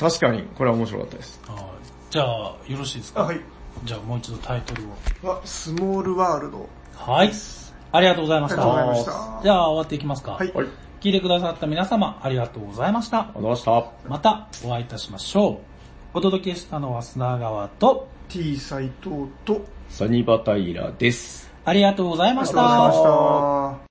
確かにこれは面白かったです。 じゃあよろしいですか？ はい。 じゃあもう一度タイトルを。 スモールワールド。 はい。ありがとうございました。 ありがとうございました。 じゃあ終わっていきますか。 はい。 聞いてくださった皆様ありがとうございました。 ありがとうございました。 またお会いいたしましょう。お届けしたのは砂川と T 斉藤とサニバタイラです。 ありがとうございました。 ありがとうございました。